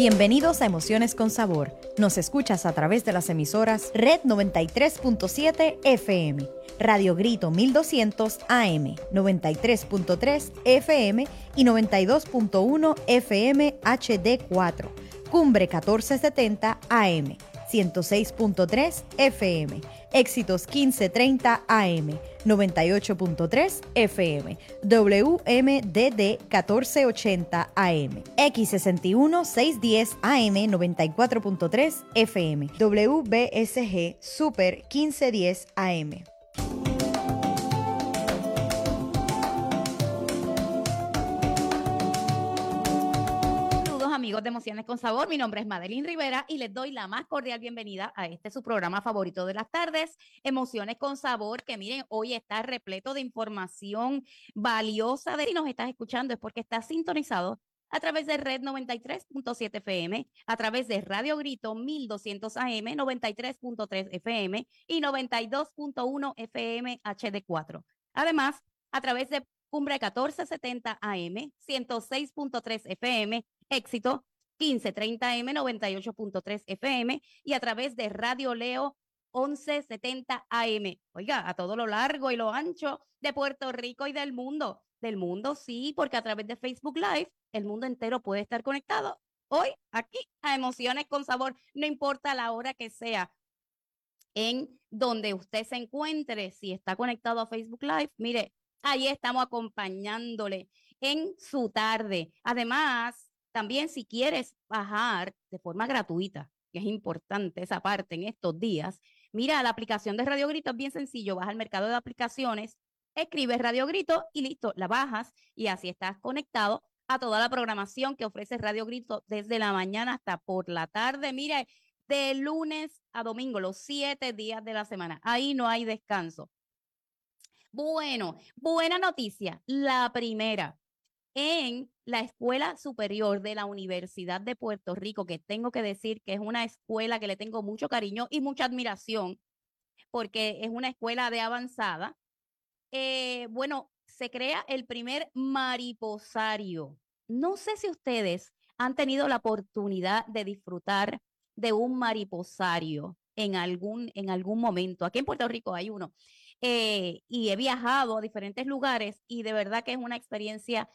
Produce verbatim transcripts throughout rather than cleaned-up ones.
Bienvenidos a Emociones con Sabor. Nos escuchas a través de las emisoras Red noventa y tres punto siete F M, Radio Grito mil doscientos A M, noventa y tres punto tres F M y noventa y dos punto uno F M H D cuatro, Cumbre catorce setenta A M, ciento seis punto tres F M, Éxitos quince treinta A M, noventa y ocho punto tres F M, W M D D catorce ochenta A M, X sesenta y uno seiscientos diez A M, noventa y cuatro punto tres F M, W B S G Super quince diez A M. Amigos de Emociones con Sabor, mi nombre es Madeline Rivera y les doy la más cordial bienvenida a este su programa favorito de las tardes, Emociones con Sabor, que miren, hoy está repleto de información valiosa. De si nos estás escuchando es porque estás sintonizado a través de Red noventa y tres punto siete F M, a través de Radio Grito mil doscientos A M, noventa y tres punto tres F M y noventa y dos punto uno F M H D cuatro. Además, a través de Cumbre catorce setenta A M, ciento seis punto tres F M, Éxito quince treinta A M, noventa y ocho punto tres F M y a través de Radio Leo once setenta A M. Oiga, a todo lo largo y lo ancho de Puerto Rico y del mundo. Del mundo, sí, porque a través de Facebook Live el mundo entero puede estar conectado hoy aquí a Emociones con Sabor, no importa la hora que sea, en donde usted se encuentre. Si está conectado a Facebook Live, mire, ahí estamos acompañándole en su tarde. Además, también si quieres bajar de forma gratuita, que es importante esa parte en estos días, mira, la aplicación de Radio Grito es bien sencillo. Vas al mercado de aplicaciones, escribes Radio Grito y listo, la bajas y así estás conectado a toda la programación que ofrece Radio Grito desde la mañana hasta por la tarde. Mire, de lunes a domingo, los siete días de la semana. Ahí no hay descanso. Bueno, buena noticia. La primera, en la Escuela Superior de la Universidad de Puerto Rico, que tengo que decir que es una escuela que le tengo mucho cariño y mucha admiración, porque es una escuela de avanzada. Eh, bueno, se crea el primer mariposario. No sé si ustedes han tenido la oportunidad de disfrutar de un mariposario en algún, en algún momento. Aquí en Puerto Rico hay uno. Eh, y he viajado a diferentes lugares y de verdad que es una experiencia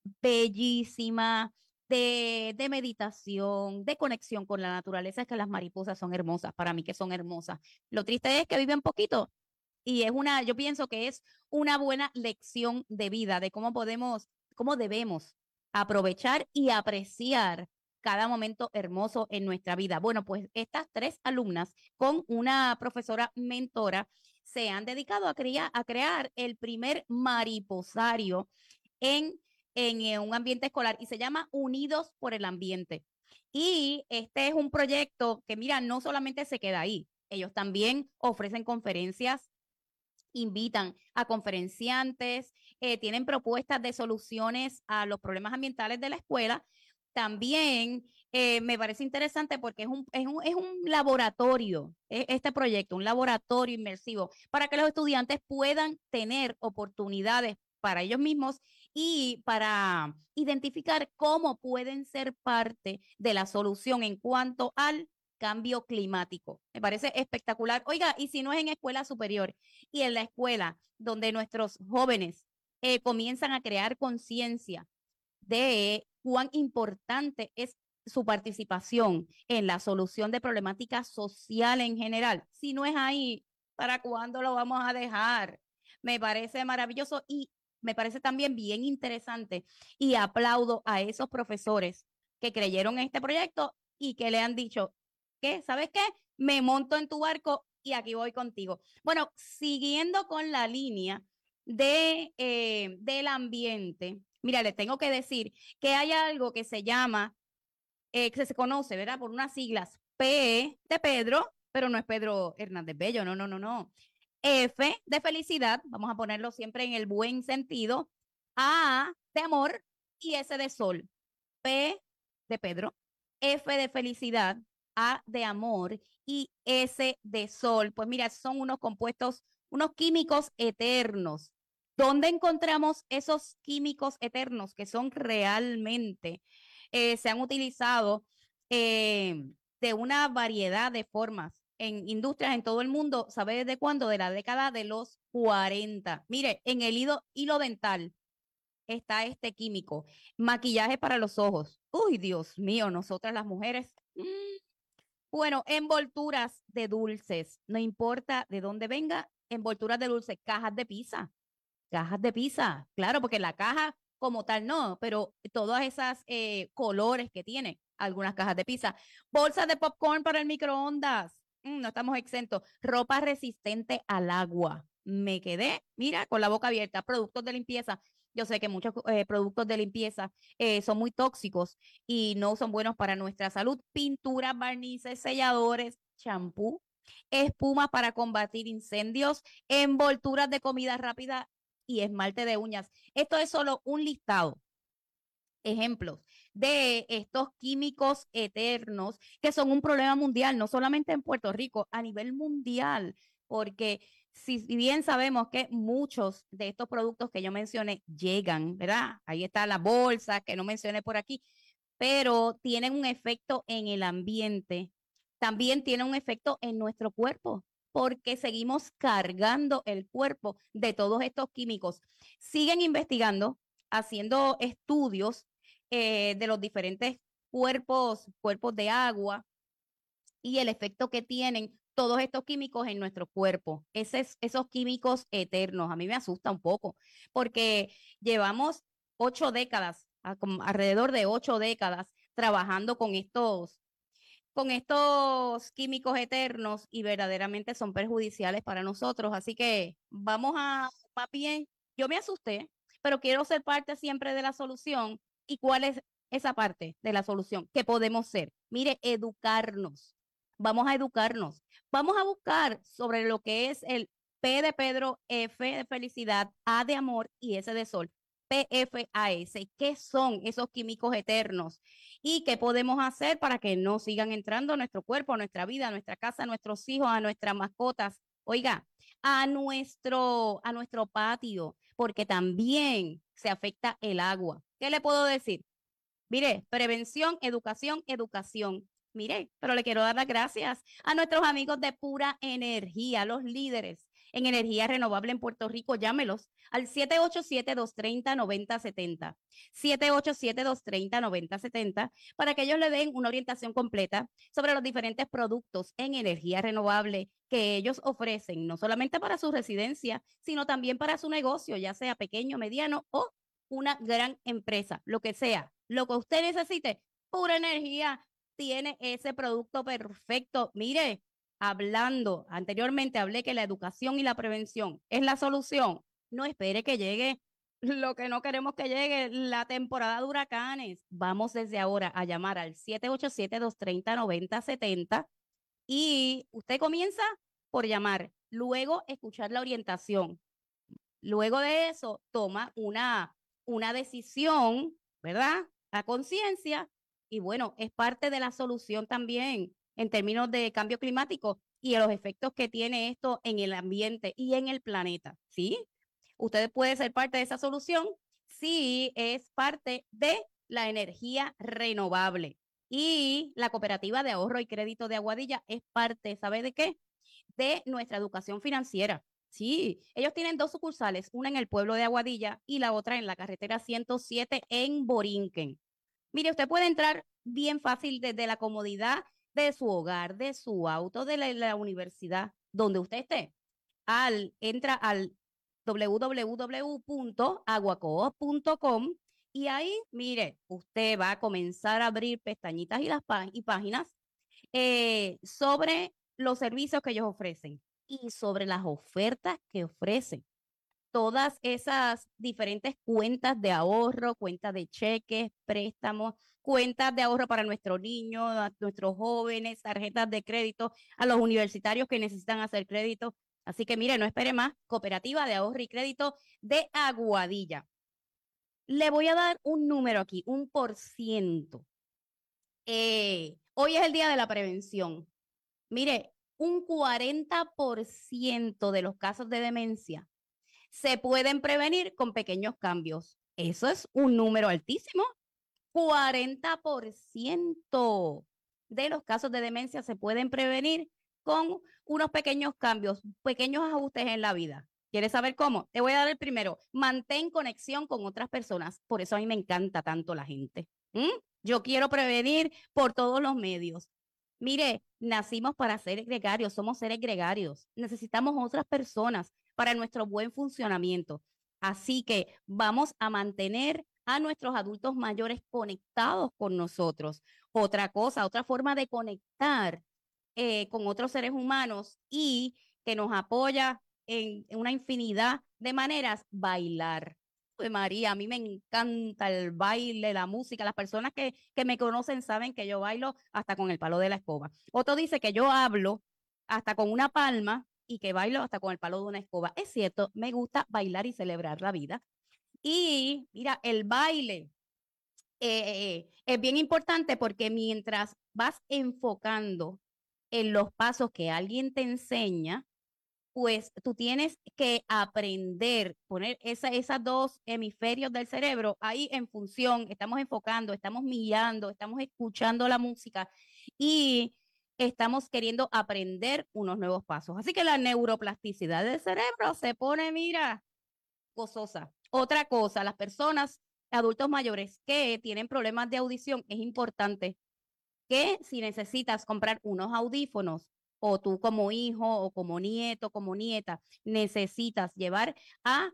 bellísima, de, de meditación, de conexión con la naturaleza. Es que las mariposas son hermosas, para mí que son hermosas. Lo triste es que viven poquito y es una, yo pienso que es una buena lección de vida, de cómo podemos, cómo debemos aprovechar y apreciar cada momento hermoso en nuestra vida. Bueno, pues estas tres alumnas con una profesora mentora se han dedicado a, crear, a crear el primer mariposario en, en un ambiente escolar y se llama Unidos por el Ambiente. Y este es un proyecto que, mira, no solamente se queda ahí, ellos también ofrecen conferencias, invitan a conferenciantes, eh, tienen propuestas de soluciones a los problemas ambientales de la escuela. También eh, me parece interesante porque es un, es un, es un laboratorio, eh, este proyecto, un laboratorio inmersivo para que los estudiantes puedan tener oportunidades para ellos mismos y para identificar cómo pueden ser parte de la solución en cuanto al cambio climático. Me parece espectacular. Oiga, y si no es en escuela superior y en la escuela donde nuestros jóvenes eh, comienzan a crear conciencia de cuán importante es su participación en la solución de problemáticas sociales en general. Si no es ahí, ¿para cuándo lo vamos a dejar? Me parece maravilloso y me parece también bien interesante y aplaudo a esos profesores que creyeron en este proyecto y que le han dicho, ¿qué? ¿Sabes qué? Me monto en tu barco y aquí voy contigo. Bueno, siguiendo con la línea de, eh, del ambiente, mira, les tengo que decir que hay algo que se llama, eh, que se conoce, ¿verdad? Por unas siglas P de Pedro, pero no es Pedro Hernández Bello, no, no, no, no. F de felicidad, vamos a ponerlo siempre en el buen sentido, A de amor y S de sol. P de Pedro, F de felicidad, A de amor y S de sol. Pues mira, son unos compuestos, unos químicos eternos. ¿Dónde encontramos esos químicos eternos que son realmente, eh, se han utilizado eh, de una variedad de formas en industrias en todo el mundo. ¿Sabe desde cuándo? De la década de los cuarenta. Mire, en el hilo, hilo dental está este químico. Maquillaje para los ojos. Uy, Dios mío, nosotras las mujeres. mm, Bueno, envolturas de dulces, no importa de dónde venga, envolturas de dulces, cajas de pizza, cajas de pizza, claro, porque la caja como tal no, pero todas esas eh, colores que tiene algunas cajas de pizza, bolsas de popcorn para el microondas, mm, no estamos exentos, ropa resistente al agua. Me quedé, mira, con la boca abierta, productos de limpieza. Yo sé que muchos eh, productos de limpieza eh, son muy tóxicos y no son buenos para nuestra salud. Pinturas, barnices, selladores, champú, espuma para combatir incendios, envolturas de comida rápida y esmalte de uñas. Esto es solo un listado, ejemplos de estos químicos eternos que son un problema mundial, no solamente en Puerto Rico, a nivel mundial, porque si bien sabemos que muchos de estos productos que yo mencioné llegan, ¿verdad? Ahí está la bolsa que no mencioné por aquí, pero tienen un efecto en el ambiente, también tienen un efecto en nuestro cuerpo, porque seguimos cargando el cuerpo de todos estos químicos. Siguen investigando, haciendo estudios eh, de los diferentes cuerpos, cuerpos de agua y el efecto que tienen todos estos químicos en nuestro cuerpo. Ese, esos químicos eternos, a mí me asusta un poco, porque llevamos ocho décadas, a, como alrededor de ocho décadas, trabajando con estos, con estos químicos eternos y verdaderamente son perjudiciales para nosotros. Así que vamos a, más bien, yo me asusté, pero quiero ser parte siempre de la solución. ¿Y cuál es esa parte de la solución? ¿Qué podemos ser? Mire, educarnos. Vamos a educarnos. Vamos a buscar sobre lo que es el P de Pedro, F de felicidad, A de amor y S de sol. P F A S. ¿Qué son esos químicos eternos? ¿Y qué podemos hacer para que no sigan entrando a nuestro cuerpo, a nuestra vida, a nuestra casa, a nuestros hijos, a nuestras mascotas? Oiga, a nuestro, a nuestro patio, porque también se afecta el agua. ¿Qué le puedo decir? Mire, prevención, educación, educación. Mire, pero le quiero dar las gracias a nuestros amigos de Pura Energía, los líderes en energía renovable en Puerto Rico. Llámelos al siete ocho siete, dos tres cero, nueve cero siete cero, siete ocho siete, dos tres cero, nueve cero siete cero, para que ellos le den una orientación completa sobre los diferentes productos en energía renovable que ellos ofrecen, no solamente para su residencia, sino también para su negocio, ya sea pequeño, mediano o una gran empresa, lo que sea, lo que usted necesite. Pura Energía tiene ese producto perfecto. Mire, hablando, anteriormente hablé que la educación y la prevención es la solución. No espere que llegue lo que no queremos que llegue, la temporada de huracanes. Vamos desde ahora a llamar al siete ocho siete, dos tres cero, nueve cero siete cero y usted comienza por llamar, luego escuchar la orientación. Luego de eso, toma una, una decisión, ¿verdad? A conciencia y bueno, es parte de la solución también en términos de cambio climático y de los efectos que tiene esto en el ambiente y en el planeta, ¿sí? Usted puede ser parte de esa solución si es parte de la energía renovable. Y la Cooperativa de Ahorro y Crédito de Aguadilla es parte, ¿sabe de qué? De nuestra educación financiera. Sí, ellos tienen dos sucursales, una en el pueblo de Aguadilla y la otra en la carretera ciento siete en Borinquen. Mire, usted puede entrar bien fácil desde la comodidad de su hogar, de su auto, de la, la universidad, donde usted esté. Al, entra al w w w punto aguacoop punto com y ahí, mire, usted va a comenzar a abrir pestañitas y, las pá y páginas eh, sobre los servicios que ellos ofrecen y sobre las ofertas que ofrecen. Todas esas diferentes cuentas de ahorro, cuentas de cheques, préstamos, cuentas de ahorro para nuestros niños, a nuestros jóvenes, tarjetas de crédito, a los universitarios que necesitan hacer crédito. Así que mire, no espere más, Cooperativa de Ahorro y Crédito de Aguadilla. Le voy a dar un número aquí, un por ciento. Eh, hoy es el día de la prevención. Mire, un cuarenta por ciento de los casos de demencia se pueden prevenir con pequeños cambios. Eso es un número altísimo. cuarenta por ciento. de los casos de demencia se pueden prevenir con unos pequeños cambios, pequeños ajustes en la vida. ¿Quieres saber cómo? Te voy a dar el primero. Mantén conexión con otras personas. Por eso a mí me encanta tanto la gente. ¿Mm? Yo quiero prevenir por todos los medios. Mire, nacimos para ser gregarios, somos seres gregarios. Necesitamos otras personas para nuestro buen funcionamiento. Así que vamos a mantener a nuestros adultos mayores conectados con nosotros. Otra cosa, otra forma de conectar eh, con otros seres humanos y que nos apoya en, en una infinidad de maneras, bailar. Pues María, a mí me encanta el baile, la música. Las personas que, que me conocen saben que yo bailo hasta con el palo de la escoba. Otro dice que yo hablo hasta con una palma y que bailo hasta con el palo de una escoba. Es cierto, me gusta bailar y celebrar la vida. Y mira, el baile eh, eh, es bien importante porque mientras vas enfocando en los pasos que alguien te enseña, pues tú tienes que aprender, poner esa, esas dos hemisferios del cerebro ahí en función, estamos enfocando, estamos mirando, estamos escuchando la música y estamos queriendo aprender unos nuevos pasos. Así que la neuroplasticidad del cerebro se pone, mira, gozosa. Otra cosa, las personas, adultos mayores que tienen problemas de audición, es importante que si necesitas comprar unos audífonos, o tú como hijo o como nieto, como nieta, necesitas llevar a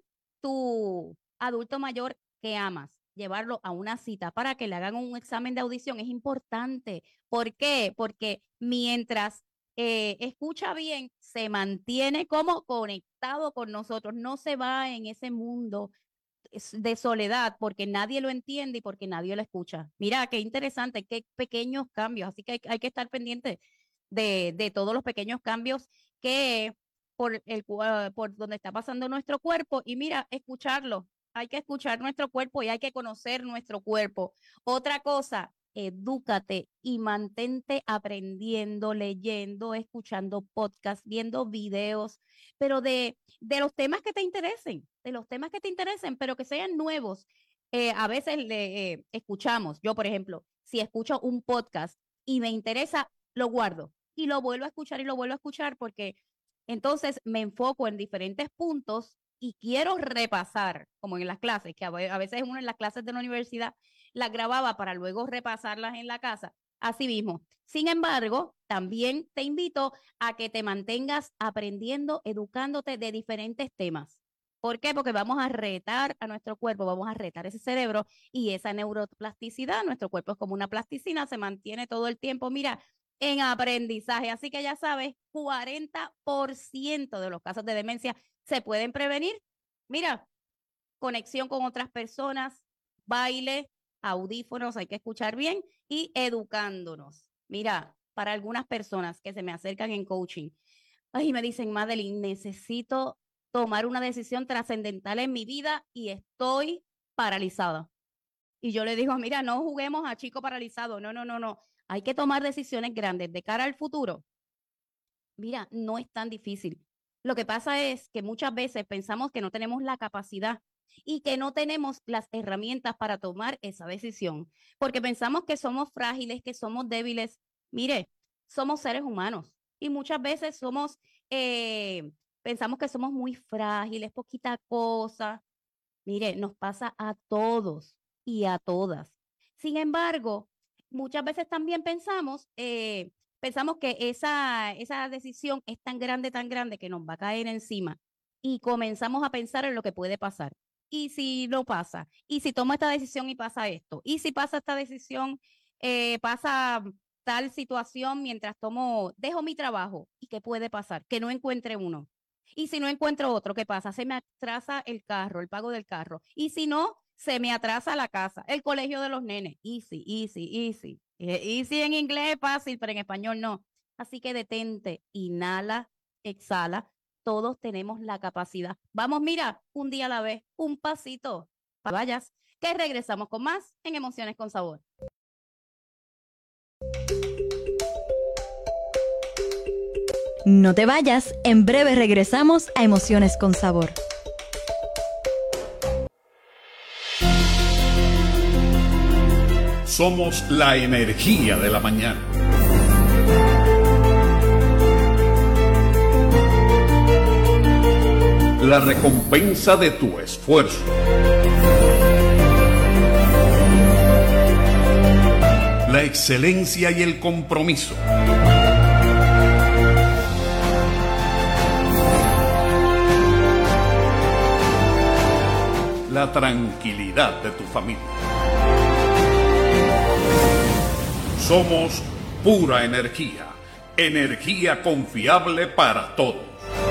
tu adulto mayor que amas, llevarlo a una cita para que le hagan un examen de audición. Es importante. ¿Por qué? Porque mientras eh, escucha bien, se mantiene como conectado con nosotros, no se va en ese mundo de soledad porque nadie lo entiende y porque nadie lo escucha. Mira, qué interesante, qué pequeños cambios. Así que hay, hay que estar pendiente De, de todos los pequeños cambios que por, el, uh, por donde está pasando nuestro cuerpo y mira, escucharlo, hay que escuchar nuestro cuerpo y hay que conocer nuestro cuerpo. Otra cosa, edúcate y mantente aprendiendo, leyendo, escuchando podcasts, viendo videos, pero de, de los temas que te interesen, de los temas que te interesen, pero que sean nuevos. Eh, a veces le eh, escuchamos, yo por ejemplo, si escucho un podcast y me interesa, lo guardo y lo vuelvo a escuchar y lo vuelvo a escuchar porque entonces me enfoco en diferentes puntos y quiero repasar, como en las clases, que a veces uno en las clases de la universidad las grababa para luego repasarlas en la casa, así mismo. Sin embargo, también te invito a que te mantengas aprendiendo, educándote de diferentes temas. ¿Por qué? Porque vamos a retar a nuestro cuerpo, vamos a retar ese cerebro y esa neuroplasticidad. Nuestro cuerpo es como una plasticina, se mantiene todo el tiempo, mira, en aprendizaje. Así que ya sabes, cuarenta por ciento de los casos de demencia se pueden prevenir. Mira, conexión con otras personas, baile, audífonos, hay que escuchar bien y educándonos. Mira, para algunas personas que se me acercan en coaching, ay, me dicen, Madeline, necesito tomar una decisión trascendental en mi vida y estoy paralizada. Y yo le digo, mira, no juguemos a chico paralizado, no, no, no, no. Hay que tomar decisiones grandes de cara al futuro. Mira, no es tan difícil. Lo que pasa es que muchas veces pensamos que no tenemos la capacidad y que no tenemos las herramientas para tomar esa decisión, porque pensamos que somos frágiles, que somos débiles. Mire, somos seres humanos y muchas veces somos, eh, pensamos que somos muy frágiles, poquita cosa. Mire, nos pasa a todos y a todas. Sin embargo, muchas veces también pensamos, eh, pensamos que esa, esa decisión es tan grande, tan grande que nos va a caer encima y comenzamos a pensar en lo que puede pasar. ¿Y si no pasa? ¿Y si tomo esta decisión y pasa esto? ¿Y si pasa esta decisión, eh, pasa tal situación mientras tomo, dejo mi trabajo? ¿Y qué puede pasar? Que no encuentre uno. Y si no encuentro otro, ¿qué pasa? Se me atrasa el carro, el pago del carro. Y si no, se me atrasa la casa, el colegio de los nenes. Easy, easy, easy. Easy en inglés es fácil, pero en español no. Así que detente, inhala, exhala. Todos tenemos la capacidad. Vamos, mira, un día a la vez, un pasito. Vayas, que regresamos con más en Emociones con Sabor. No te vayas, en breve regresamos a Emociones con Sabor. Somos la energía de la mañana. la recompensa de tu esfuerzo. La excelencia y el compromiso. La tranquilidad de tu familia. Somos pura energía, energía confiable para todos.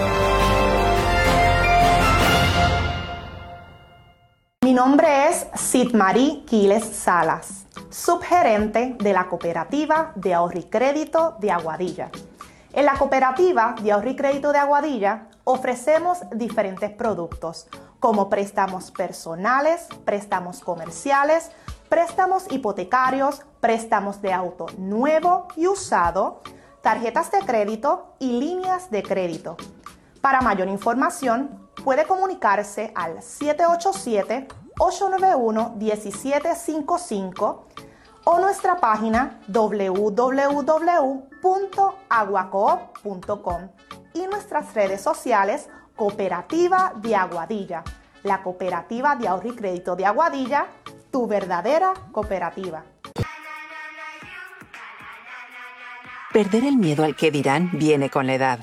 Mi nombre es Sidmarí Quiles Salas, subgerente de la Cooperativa de Ahorro y Crédito de Aguadilla. En la Cooperativa de Ahorro y Crédito de Aguadilla ofrecemos diferentes productos como préstamos personales, préstamos comerciales, préstamos hipotecarios, préstamos de auto nuevo y usado, tarjetas de crédito y líneas de crédito. Para mayor información, puede comunicarse al siete ocho siete, ocho nueve uno, uno siete cinco cinco o nuestra página w w w punto aguacoop punto com y nuestras redes sociales Cooperativa de Aguadilla, la Cooperativa de Ahorro y Crédito de Aguadilla, tu verdadera cooperativa. Perder el miedo al que dirán viene con la edad.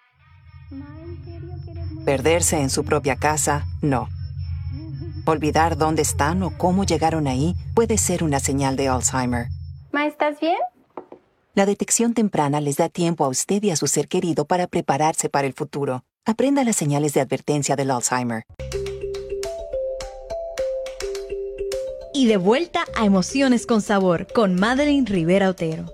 Perderse en su propia casa, no. Olvidar dónde están o cómo llegaron ahí puede ser una señal de Alzheimer. Ma, ¿estás bien? La detección temprana les da tiempo a usted y a su ser querido para prepararse para el futuro. Aprenda las señales de advertencia del Alzheimer. Y de vuelta a Emociones con Sabor con Madeline Rivera Otero.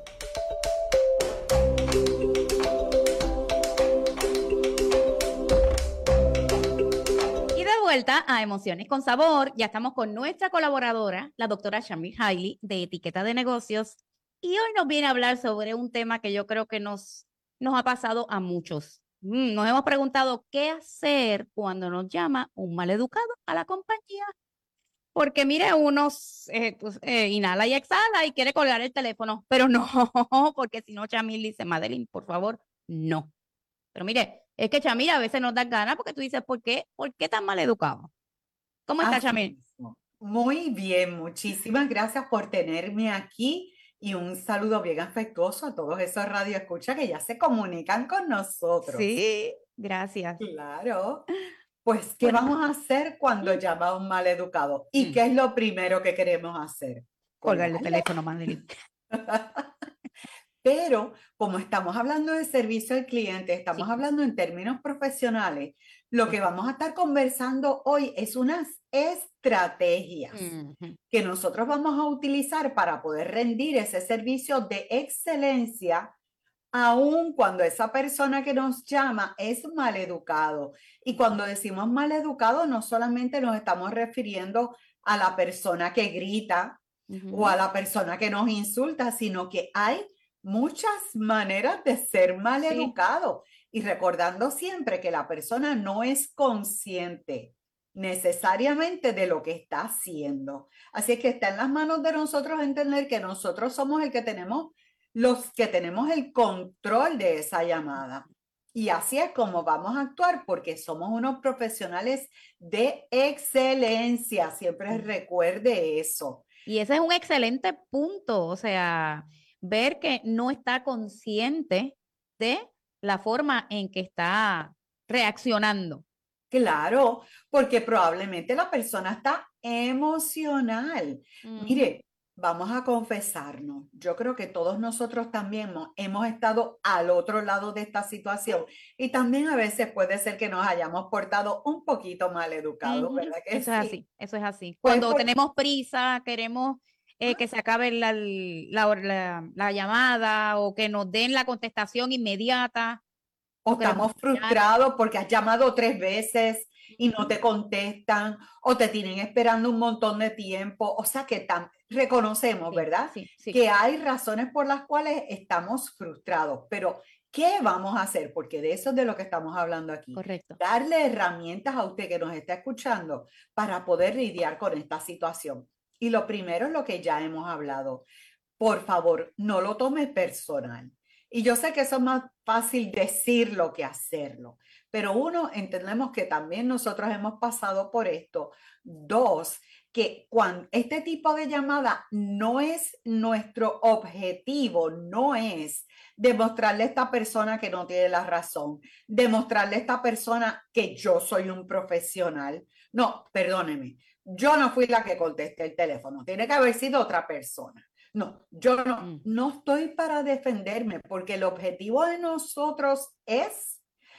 Vuelta a Emociones con Sabor. Ya estamos con nuestra colaboradora, la doctora Shamir Hailey, de Etiqueta de Negocios, y hoy nos viene a hablar sobre un tema que yo creo que nos, nos ha pasado a muchos. Mm, nos hemos preguntado qué hacer cuando nos llama un maleducado a la compañía, porque mire, uno eh, pues, eh, inhala y exhala y quiere colgar el teléfono, pero no, porque si no Shamir dice, Madeline, por favor, no. Pero mire, es que Shamir a veces nos da ganas porque tú dices, ¿por qué? ¿Por qué tan mal educado? ¿Cómo está, Shamir? Muy bien, muchísimas gracias por tenerme aquí y un saludo bien afectuoso a todos esos radioescuchas que ya se comunican con nosotros. Sí, gracias. Claro. Pues, ¿qué Bueno. vamos a hacer cuando llama a un mal educado? ¿Y Mm. qué es lo primero que queremos hacer? Colgar el teléfono, Madeline. Pero como estamos hablando de servicio al cliente, estamos Sí. hablando en términos profesionales, lo que vamos a estar conversando hoy es unas estrategias Ujú. que nosotros vamos a utilizar para poder rendir ese servicio de excelencia, aun cuando esa persona que nos llama es maleducado. Y cuando decimos maleducado, no solamente nos estamos refiriendo a la persona que grita Ujú. o a la persona que nos insulta, sino que hay muchas maneras de ser maleducado. Y recordando siempre que la persona no es consciente necesariamente de lo que está haciendo. Así es que está en las manos de nosotros entender que nosotros somos el que tenemos, los que tenemos el control de esa llamada. Y así es como vamos a actuar porque somos unos profesionales de excelencia. Siempre recuerde eso. Y ese es un excelente punto, o sea, ver que no está consciente de la forma en que está reaccionando. Claro, porque probablemente la persona está emocional. Mm. Mire, vamos a confesarnos. Yo creo que todos nosotros también hemos, hemos estado al otro lado de esta situación y también a veces puede ser que nos hayamos portado un poquito mal educados, Ujú. ¿verdad que Eso sí? es así, eso es así. Pues Cuando por- tenemos prisa, queremos eh, que se acabe la, la, la- la llamada o que nos den la contestación inmediata. O que la estamos contestaran. frustrados porque has llamado tres veces y no te contestan o te tienen esperando un montón de tiempo. O sea que tam- reconocemos, Sí, ¿verdad? sí, sí. Que hay razones por las cuales estamos frustrados. Pero, ¿qué vamos a hacer? Porque de eso es de lo que estamos hablando aquí. Correcto. Darle herramientas a usted que nos está escuchando para poder lidiar con esta situación. Y lo primero es lo que ya hemos hablado. Por favor, no lo tome personal. Y yo sé que eso es más fácil decirlo que hacerlo, pero uno, entendemos que también nosotros hemos pasado por esto. Dos, que cuando este tipo de llamada no es nuestro objetivo, no es demostrarle a esta persona que no tiene la razón, demostrarle a esta persona que yo soy un profesional. No, perdóneme, yo no fui la que contesté el teléfono, tiene que haber sido otra persona. No, yo no, Mm. no estoy para defenderme, porque el objetivo de nosotros es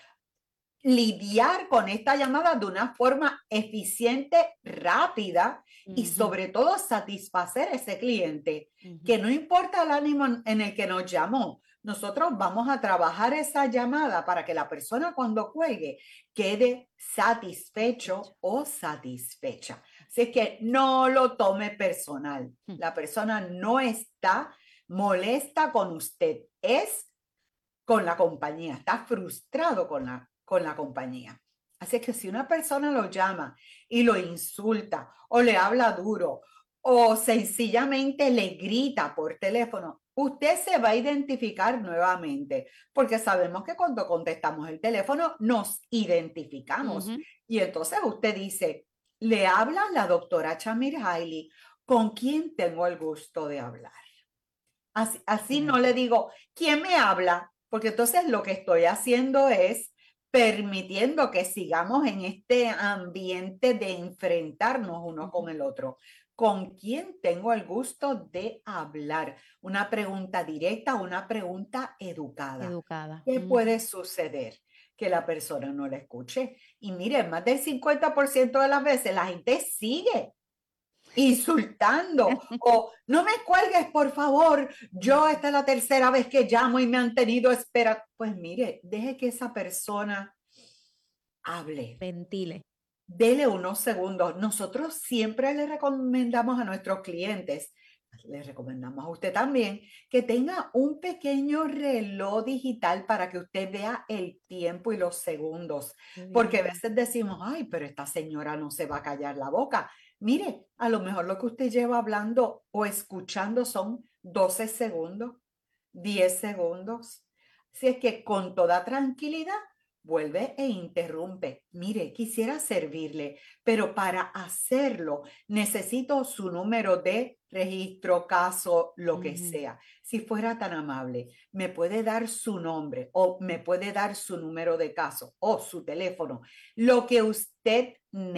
lidiar con esta llamada de una forma eficiente, rápida y Ujú. sobre todo satisfacer a ese cliente, Ujú. que no importa el ánimo en- en el que nos llamó, nosotros vamos a trabajar esa llamada para que la persona cuando cuelgue quede satisfecho o satisfecha. Así que no lo tome personal. Hmm. La persona no está molesta con usted, es con la compañía, está frustrado con la, con la compañía. Así que si una persona lo llama y lo insulta o le habla duro o sencillamente le grita por teléfono, usted se va a identificar nuevamente, porque sabemos que cuando contestamos el teléfono nos identificamos. Ujú. Y entonces usted dice, le habla la doctora Chamir Hailey, ¿con quién tengo el gusto de hablar? Así, así no le digo, ¿quién me habla? Porque entonces lo que estoy haciendo es permitiendo que sigamos en este ambiente de enfrentarnos uno con el otro. ¿Con quién tengo el gusto de hablar? Una pregunta directa, una pregunta educada. Educada. ¿Qué Ujú. puede suceder? Que la persona no la escuche. Y miren, más del cincuenta por ciento de las veces la gente sigue insultando o no me cuelgues, por favor, yo esta es la tercera vez que llamo y me han tenido espera. Pues mire, deje que esa persona hable. Ventile. Dele unos segundos. Nosotros siempre le recomendamos a nuestros clientes, le recomendamos a usted también, que tenga un pequeño reloj digital para que usted vea el tiempo y los segundos. Porque a veces decimos, ay, pero esta señora no se va a callar la boca. Mire, a lo mejor lo que usted lleva hablando o escuchando son doce segundos, diez segundos. Así es que con toda tranquilidad vuelve e interrumpe. Mire, quisiera servirle, pero para hacerlo necesito su número de registro, caso, lo que Ujú. sea. Si fuera tan amable, me puede dar su nombre o me puede dar su número de caso o su teléfono, lo que usted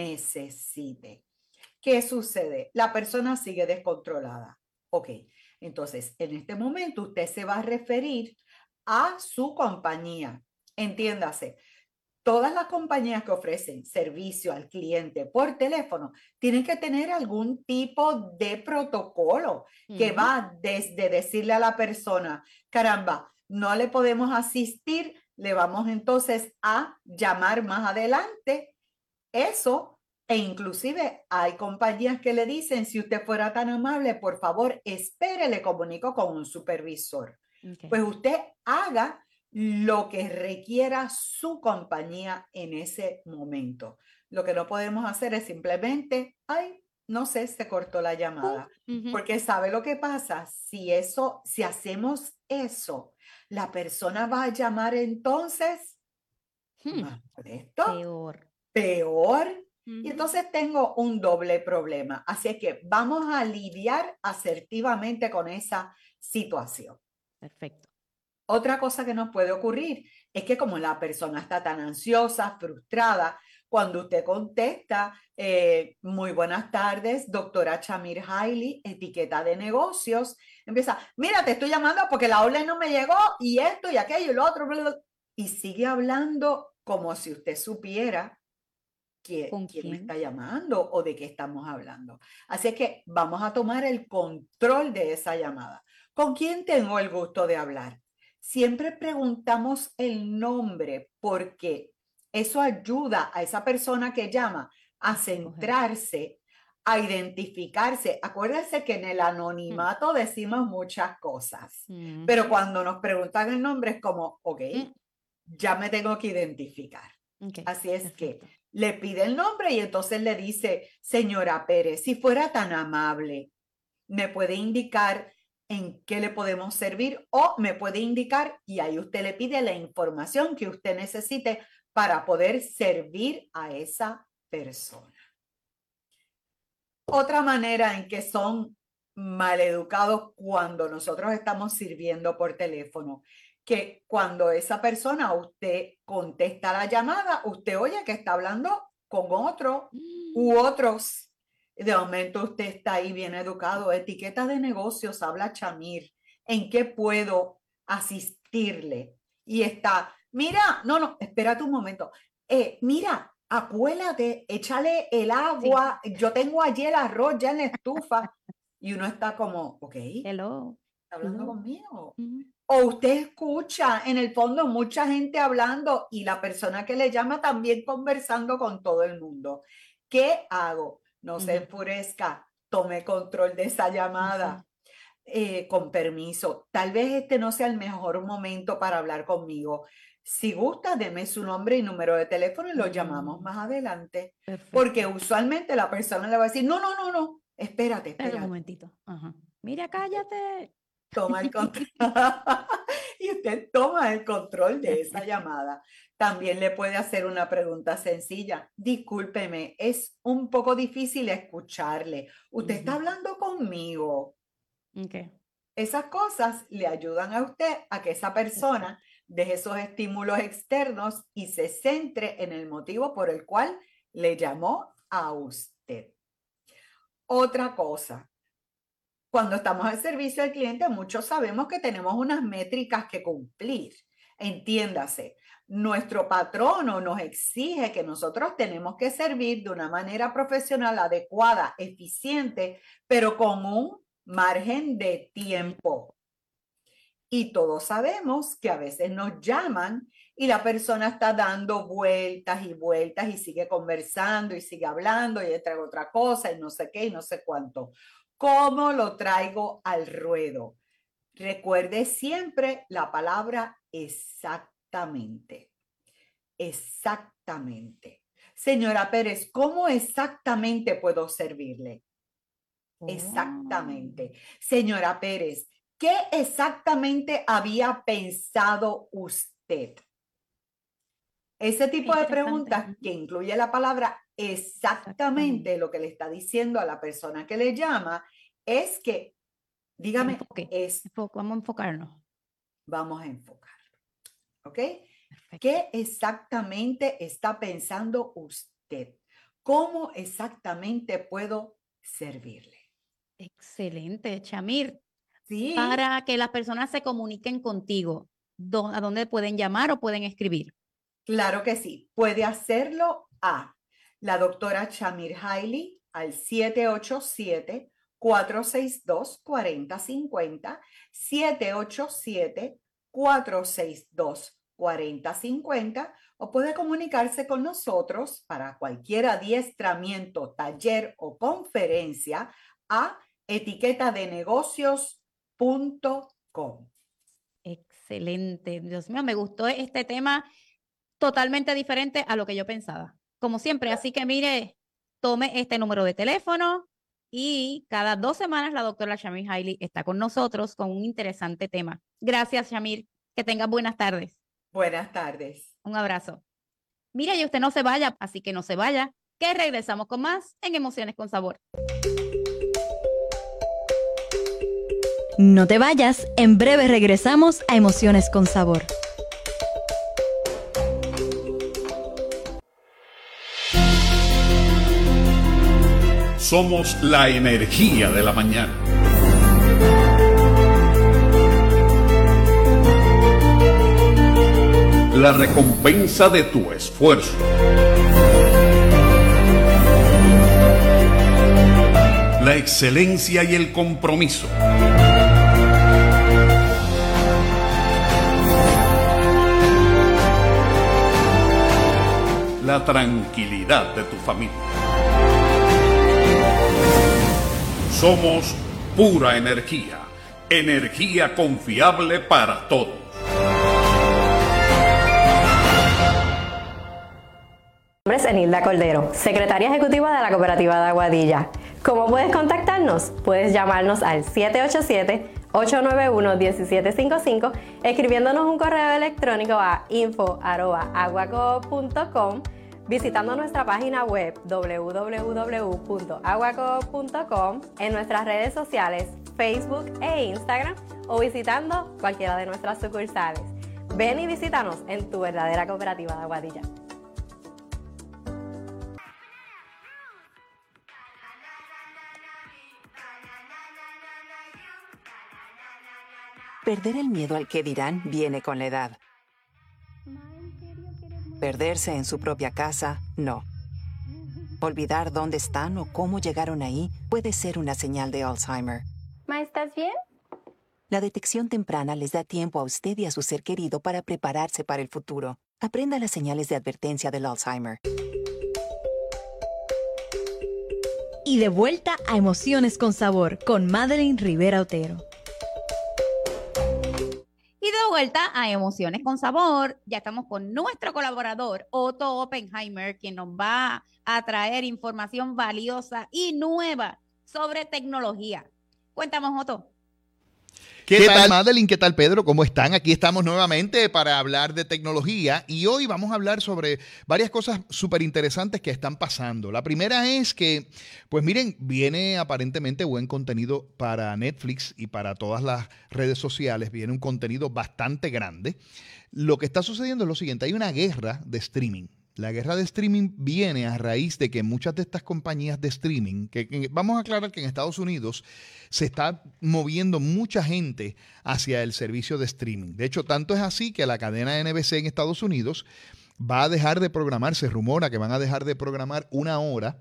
necesite. ¿Qué sucede? La persona sigue descontrolada. Ok, entonces en este momento usted se va a referir a su compañía. Entiéndase, todas las compañías que ofrecen servicio al cliente por teléfono tienen que tener algún tipo de protocolo que Ujú. va desde decirle a la persona, caramba, no le podemos asistir, le vamos entonces a llamar más adelante. Eso, e inclusive hay compañías que le dicen, si usted fuera tan amable, por favor, espere, le comunico con un supervisor. Ok. Pues usted haga lo que requiera su compañía en ese momento. Lo que no podemos hacer es simplemente, ay, no sé, se cortó la llamada. Ujú. Porque ¿sabe lo que pasa? Si eso, si hacemos eso, la persona va a llamar entonces Hmm. más molesto, Peor. peor. Ujú. Y entonces tengo un doble problema. Así es que vamos a lidiar asertivamente con esa situación. Perfecto. Otra cosa que nos puede ocurrir es que como la persona está tan ansiosa, frustrada, cuando usted contesta, eh, muy buenas tardes, doctora Chamir Hailey, etiqueta de negocios, empieza, mira, te estoy llamando porque la orden no me llegó y esto y aquello y lo otro, bla, bla", y sigue hablando como si usted supiera quién, ¿Con quién me quién? está llamando o de qué estamos hablando. Así es que vamos a tomar el control de esa llamada. ¿Con quién tengo el gusto de hablar? Siempre preguntamos el nombre porque eso ayuda a esa persona que llama a centrarse, a identificarse. Acuérdense que en el anonimato decimos muchas cosas, Ujú. pero cuando nos preguntan el nombre es como, ok, Mm. ya me tengo que identificar. Ok, Así es perfecto. que le pide el nombre y entonces le dice, señora Pérez, si fuera tan amable, me puede indicar en qué le podemos servir o me puede indicar y ahí usted le pide la información que usted necesite para poder servir a esa persona. Otra manera en que son maleducados cuando nosotros estamos sirviendo por teléfono, que cuando esa persona, usted contesta la llamada, usted oye que está hablando con otro u otros. De momento usted está ahí bien educado. Etiqueta de negocios, habla Chamir. ¿En qué puedo asistirle? Y está, mira, no, no, espérate un momento. Eh, mira, acuérdate, échale el agua. Sí. Yo tengo allí el arroz ya en la estufa. Y uno está como, ok, hello, ¿está hablando hello. conmigo? Mm-hmm. O usted escucha en el fondo mucha gente hablando y la persona que le llama también conversando con todo el mundo. ¿Qué hago? No se enfurezca, tome control de esa llamada. Uh-huh. eh, con permiso. Tal vez este no sea el mejor momento para hablar conmigo. Si gusta, deme su nombre y número de teléfono y lo uh-huh. llamamos más adelante. Perfecto. Porque usualmente la persona le va a decir, no, no, no, no, espérate, espérate. Un momentito. Uh-huh. Mira, cállate. Toma el control. Y usted toma el control de esa llamada. También le puede hacer una pregunta sencilla. Discúlpeme, es un poco difícil escucharle. Usted uh-huh. está hablando conmigo. Okay. Esas cosas le ayudan a usted a que esa persona deje esos estímulos externos y se centre en el motivo por el cual le llamó a usted. Otra cosa. Cuando estamos al servicio al cliente, muchos sabemos que tenemos unas métricas que cumplir. Entiéndase, nuestro patrono nos exige que nosotros tenemos que servir de una manera profesional, adecuada, eficiente, pero con un margen de tiempo. Y todos sabemos que a veces nos llaman y la persona está dando vueltas y vueltas y sigue conversando y sigue hablando y le traigo otra cosa y no sé qué y no sé cuánto. ¿Cómo lo traigo al ruedo? Recuerde siempre la palabra exactamente. Exactamente. Señora Pérez, ¿cómo exactamente puedo servirle? Oh. Exactamente. Señora Pérez, ¿qué exactamente había pensado usted? Ese tipo de preguntas que incluye la palabra exactamente, lo que le está diciendo a la persona que le llama es que, dígame, Enfoque. es, Enfoque. Vamos a enfocarnos. Vamos a enfocarlo. ¿Ok? Perfecto. ¿Qué exactamente está pensando usted? ¿Cómo exactamente puedo servirle? Excelente, Chamir. Sí. Para que las personas se comuniquen contigo, ¿a dónde pueden llamar o pueden escribir? Claro que sí. Puede hacerlo a la doctora Chamir Hailey al siete ocho siete, cuatro seis dos, cuatro cero cinco cero, siete ocho siete, cuatro seis dos, cuatro cero cinco cero, o puede comunicarse con nosotros para cualquier adiestramiento, taller o conferencia a etiqueta de negocios punto com. Excelente. Dios mío, me gustó este tema. Totalmente diferente a lo que yo pensaba, como siempre. Así que mire, tome este número de teléfono y cada dos semanas la doctora Chamir Hailey está con nosotros con un interesante tema. Gracias, Chamir. Que tengas buenas tardes. Buenas tardes. Un abrazo. Mire, y usted no se vaya, así que no se vaya, que regresamos con más en Emociones con Sabor. No te vayas, en breve regresamos a Emociones con Sabor. Somos la energía de la mañana. La recompensa de tu esfuerzo. La excelencia y el compromiso. La tranquilidad de tu familia. Somos pura energía, energía confiable para todos. Mi nombre es Enilda Cordero, secretaria ejecutiva de la Cooperativa de Aguadilla. ¿Cómo puedes contactarnos? Puedes llamarnos al siete ocho siete, ocho nueve uno, uno siete cinco cinco, escribiéndonos un correo electrónico a info arroba aguacoop punto com, visitando nuestra página web doble u doble u doble u punto aguacoop punto com, en nuestras redes sociales Facebook e Instagram, o visitando cualquiera de nuestras sucursales. Ven y visítanos en tu verdadera cooperativa de Aguadilla. Perder el miedo al que dirán viene con la edad. Perderse en su propia casa, no. Olvidar dónde están o cómo llegaron ahí puede ser una señal de Alzheimer. ¿Ma, estás bien? La detección temprana les da tiempo a usted y a su ser querido para prepararse para el futuro. Aprenda las señales de advertencia del Alzheimer. Y de vuelta a Emociones con Sabor con Madeline Rivera Otero. Y de vuelta a Emociones con Sabor, ya estamos con nuestro colaborador Otto Oppenheimer, quien nos va a traer información valiosa y nueva sobre tecnología. Cuéntanos, Otto. ¿Qué, ¿Qué tal, tal, Madeline? ¿Qué tal, Pedro? ¿Cómo están? Aquí estamos nuevamente para hablar de tecnología y hoy vamos a hablar sobre varias cosas súper interesantes que están pasando. La primera es que, pues miren, viene aparentemente buen contenido para Netflix y para todas las redes sociales. Viene un contenido bastante grande. Lo que está sucediendo es lo siguiente, hay una guerra de streaming. La guerra de streaming viene a raíz de que muchas de estas compañías de streaming, que, que vamos a aclarar que en Estados Unidos se está moviendo mucha gente hacia el servicio de streaming. De hecho, tanto es así que la cadena N B C en Estados Unidos va a dejar de programar, se rumora que van a dejar de programar una hora.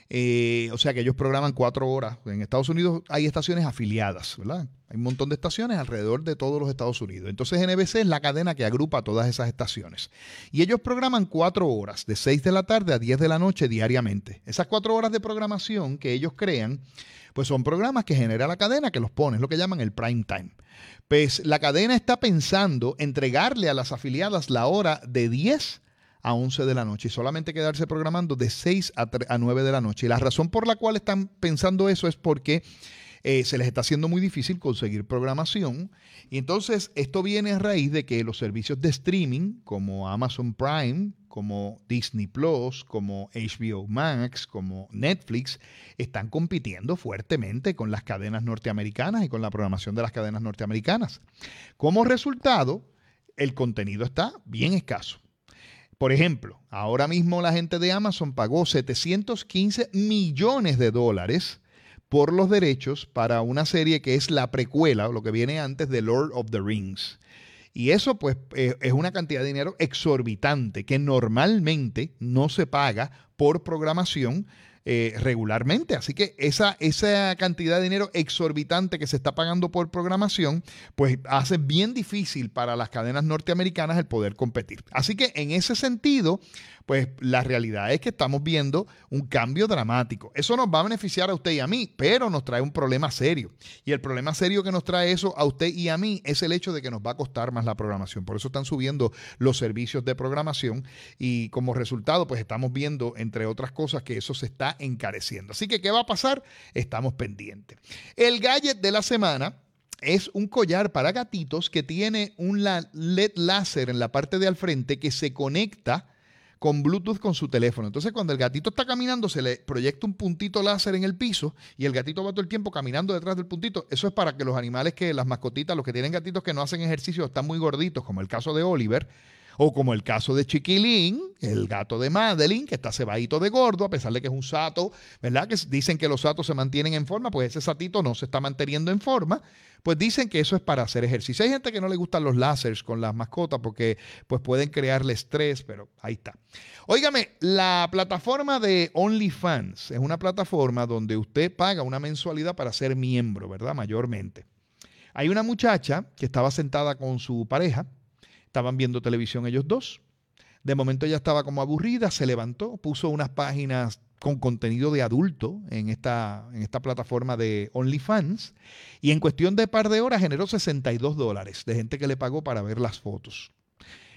Eh, o sea que ellos programan cuatro horas. En Estados Unidos hay estaciones afiliadas, ¿verdad? Hay un montón de estaciones alrededor de todos los Estados Unidos. Entonces N B C es la cadena que agrupa todas esas estaciones. Y ellos programan cuatro horas, de seis de la tarde a diez de la noche diariamente. Esas cuatro horas de programación que ellos crean, pues son programas que genera la cadena que los pone, es lo que llaman el prime time. Pues la cadena está pensando entregarle a las afiliadas la hora de diez a once de la noche y solamente quedarse programando de seis a nueve de la noche. Y la razón por la cual están pensando eso es porque eh, se les está haciendo muy difícil conseguir programación. Y entonces esto viene a raíz de que los servicios de streaming como Amazon Prime, como Disney Plus, como H B O Max, como Netflix, están compitiendo fuertemente con las cadenas norteamericanas y con la programación de las cadenas norteamericanas. Como resultado, el contenido está bien escaso. Por ejemplo, ahora mismo la gente de Amazon pagó setecientos quince millones de dólares por los derechos para una serie que es la precuela, o lo que viene antes de Lord of the Rings. Y eso pues eh, es una cantidad de dinero exorbitante que normalmente no se paga por programación eh, regularmente. Así que esa, esa cantidad de dinero exorbitante que se está pagando por programación, pues hace bien difícil para las cadenas norteamericanas el poder competir. Así que en ese sentido, pues la realidad es que estamos viendo un cambio dramático. Eso nos va a beneficiar a usted y a mí, pero nos trae un problema serio. Y el problema serio que nos trae eso a usted y a mí es el hecho de que nos va a costar más la programación. Por eso están subiendo los servicios de programación y como resultado, pues estamos viendo, entre otras cosas, que eso se está encareciendo. Así que, ¿qué va a pasar? Estamos pendientes. El gadget de la semana es un collar para gatitos que tiene un L E D láser en la parte de al frente que se conecta con Bluetooth con su teléfono. Entonces, cuando el gatito está caminando, se le proyecta un puntito láser en el piso y el gatito va todo el tiempo caminando detrás del puntito. Eso es para que los animales que, las mascotitas, los que tienen gatitos que no hacen ejercicio, están muy gorditos, como el caso de Oliver, o como el caso de Chiquilín, el gato de Madeline, que está cebadito de gordo, a pesar de que es un sato, ¿verdad? Que dicen que los satos se mantienen en forma, pues ese satito no se está manteniendo en forma. Pues dicen que eso es para hacer ejercicio. Hay gente que no le gustan los láseres con las mascotas porque pues pueden crearle estrés, pero ahí está. Óigame, la plataforma de OnlyFans es una plataforma donde usted paga una mensualidad para ser miembro, ¿verdad? Mayormente. Hay una muchacha que estaba sentada con su pareja, estaban viendo televisión ellos dos. De momento ella estaba como aburrida, se levantó, puso unas páginas con contenido de adulto en esta, en esta plataforma de OnlyFans y en cuestión de par de horas generó sesenta y dos dólares de gente que le pagó para ver las fotos.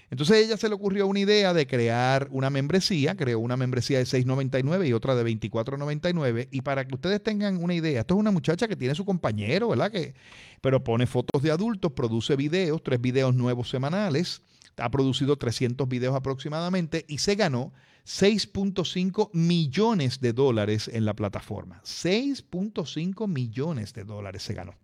Entonces ella se le ocurrió una idea de crear una membresía, creó una membresía de seis noventa y nueve y otra de veinticuatro noventa y nueve. Y para que ustedes tengan una idea, esto es una muchacha que tiene su compañero, ¿verdad? Que, pero pone fotos de adultos, produce videos, tres videos nuevos semanales, ha producido trescientos videos aproximadamente y se ganó seis punto cinco millones de dólares en la plataforma. seis punto cinco millones de dólares se ganó.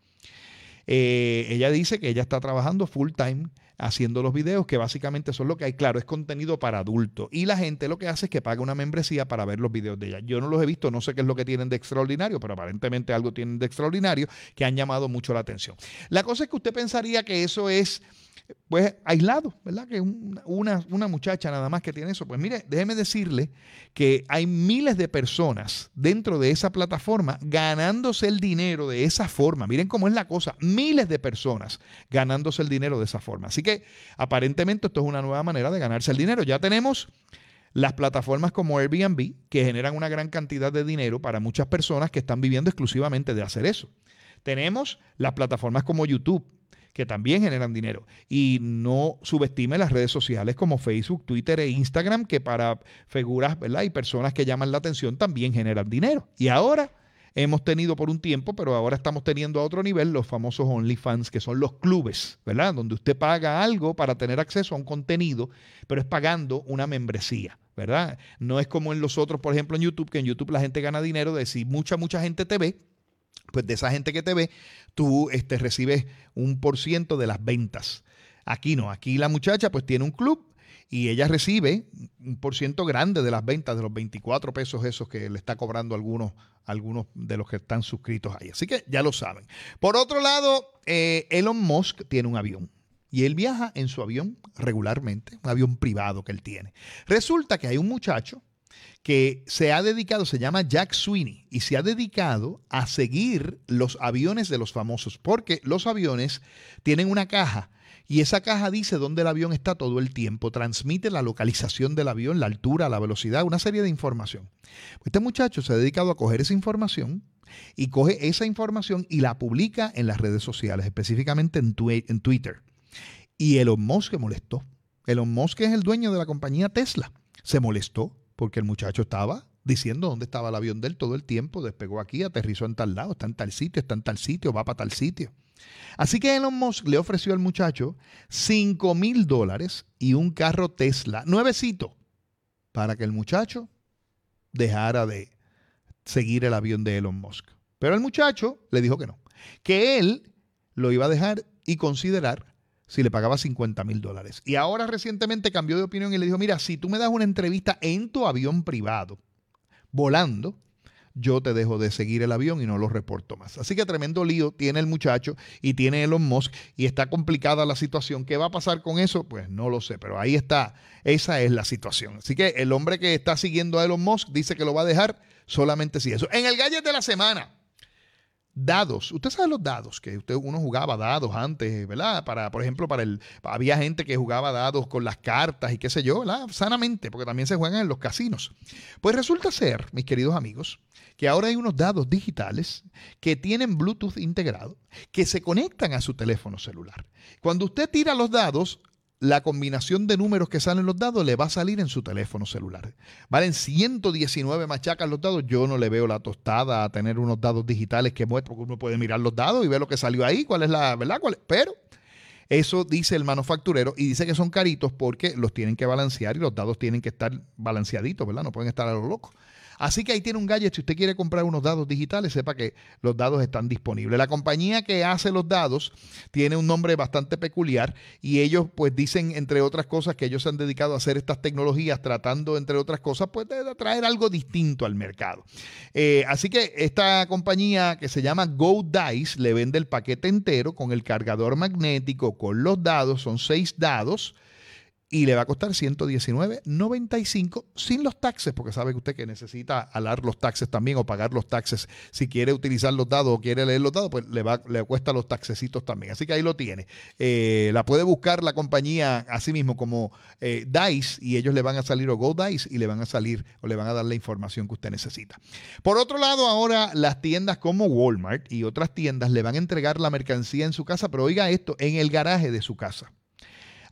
Eh, ella dice que ella está trabajando full time haciendo los videos, que básicamente son lo que hay. Claro, es contenido para adultos. Y la gente lo que hace es que paga una membresía para ver los videos de ella. Yo no los he visto, no sé qué es lo que tienen de extraordinario, pero aparentemente algo tienen de extraordinario que han llamado mucho la atención. La cosa es que usted pensaría que eso es pues aislado, ¿verdad? Que una, una muchacha nada más que tiene eso. Pues mire, déjeme decirle que hay miles de personas dentro de esa plataforma ganándose el dinero de esa forma. Miren cómo es la cosa, miles de personas ganándose el dinero de esa forma. Así que aparentemente esto es una nueva manera de ganarse el dinero. Ya tenemos las plataformas como Airbnb que generan una gran cantidad de dinero para muchas personas que están viviendo exclusivamente de hacer eso. Tenemos las plataformas como YouTube, que también generan dinero. Y no subestime las redes sociales como Facebook, Twitter e Instagram, que para figuras, ¿verdad?, y personas que llaman la atención también generan dinero. Y ahora hemos tenido por un tiempo, pero ahora estamos teniendo a otro nivel los famosos OnlyFans, que son los clubes, ¿verdad?, donde usted paga algo para tener acceso a un contenido, pero es pagando una membresía, ¿verdad? No es como en los otros, por ejemplo, en YouTube, que en YouTube la gente gana dinero de si mucha, mucha gente te ve, pues de esa gente que te ve, tú este, recibes un por ciento de las ventas. Aquí no, aquí la muchacha pues tiene un club y ella recibe un por ciento grande de las ventas, de los veinticuatro pesos esos que le está cobrando algunos, algunos de los que están suscritos ahí. Así que ya lo saben. Por otro lado, eh, Elon Musk tiene un avión. Y él viaja en su avión regularmente, un avión privado que él tiene. Resulta que hay un muchacho que se ha dedicado, se llama Jack Sweeney, y se ha dedicado a seguir los aviones de los famosos, porque los aviones tienen una caja y esa caja dice dónde el avión está todo el tiempo, transmite la localización del avión, la altura, la velocidad, una serie de información. Este muchacho se ha dedicado a coger esa información y coge esa información y la publica en las redes sociales, específicamente en, twi- en Twitter. Y Elon Musk se molestó. Elon Musk es el dueño de la compañía Tesla. Se molestó porque el muchacho estaba diciendo dónde estaba el avión de él todo el tiempo, despegó aquí, aterrizó en tal lado, está en tal sitio, está en tal sitio, va para tal sitio. Así que Elon Musk le ofreció al muchacho cinco mil dólares y un carro Tesla nuevecito para que el muchacho dejara de seguir el avión de Elon Musk. Pero el muchacho le dijo que no, que él lo iba a dejar y considerar si le pagaba cincuenta mil dólares. Y ahora recientemente cambió de opinión y le dijo, mira, si tú me das una entrevista en tu avión privado, volando, yo te dejo de seguir el avión y no lo reporto más. Así que tremendo lío tiene el muchacho y tiene Elon Musk y está complicada la situación. ¿Qué va a pasar con eso? Pues no lo sé, pero ahí está. Esa es la situación. Así que el hombre que está siguiendo a Elon Musk dice que lo va a dejar solamente si eso. En el gadget de la semana, dados. Usted sabe los dados, que usted, uno jugaba dados antes, ¿verdad? Para, por ejemplo, para el, había gente que jugaba dados con las cartas y qué sé yo, ¿verdad? Sanamente, porque también se juegan en los casinos. Pues resulta ser, mis queridos amigos, que ahora hay unos dados digitales que tienen Bluetooth integrado, que se conectan a su teléfono celular. Cuando usted tira los dados, la combinación de números que salen los dados le va a salir en su teléfono celular. Valen ciento diecinueve machacas los dados. Yo no le veo la tostada a tener unos dados digitales que muestran, porque uno puede mirar los dados y ver lo que salió ahí, cuál es la, ¿verdad? ¿Cuál es? Pero eso dice el manufacturero y dice que son caritos porque los tienen que balancear y los dados tienen que estar balanceaditos, ¿verdad? No pueden estar a lo loco. Así que ahí tiene un gadget. Si usted quiere comprar unos dados digitales, sepa que los dados están disponibles. La compañía que hace los dados tiene un nombre bastante peculiar y ellos pues dicen, entre otras cosas, que ellos se han dedicado a hacer estas tecnologías tratando, entre otras cosas, pues de traer algo distinto al mercado. Eh, así que esta compañía que se llama Go Dice le vende el paquete entero con el cargador magnético, con los dados, son seis dados, y le va a costar ciento diecinueve noventa y cinco sin los taxes, porque sabe que usted que necesita alar los taxes también o pagar los taxes. Si quiere utilizar los dados o quiere leer los dados, pues le, va, le cuesta los taxecitos también. Así que ahí lo tiene. Eh, la puede buscar la compañía así mismo como eh, Dice y ellos le van a salir, o Go Dice, y le van a salir o le van a dar la información que usted necesita. Por otro lado, ahora las tiendas como Walmart y otras tiendas le van a entregar la mercancía en su casa, pero oiga esto, en el garaje de su casa.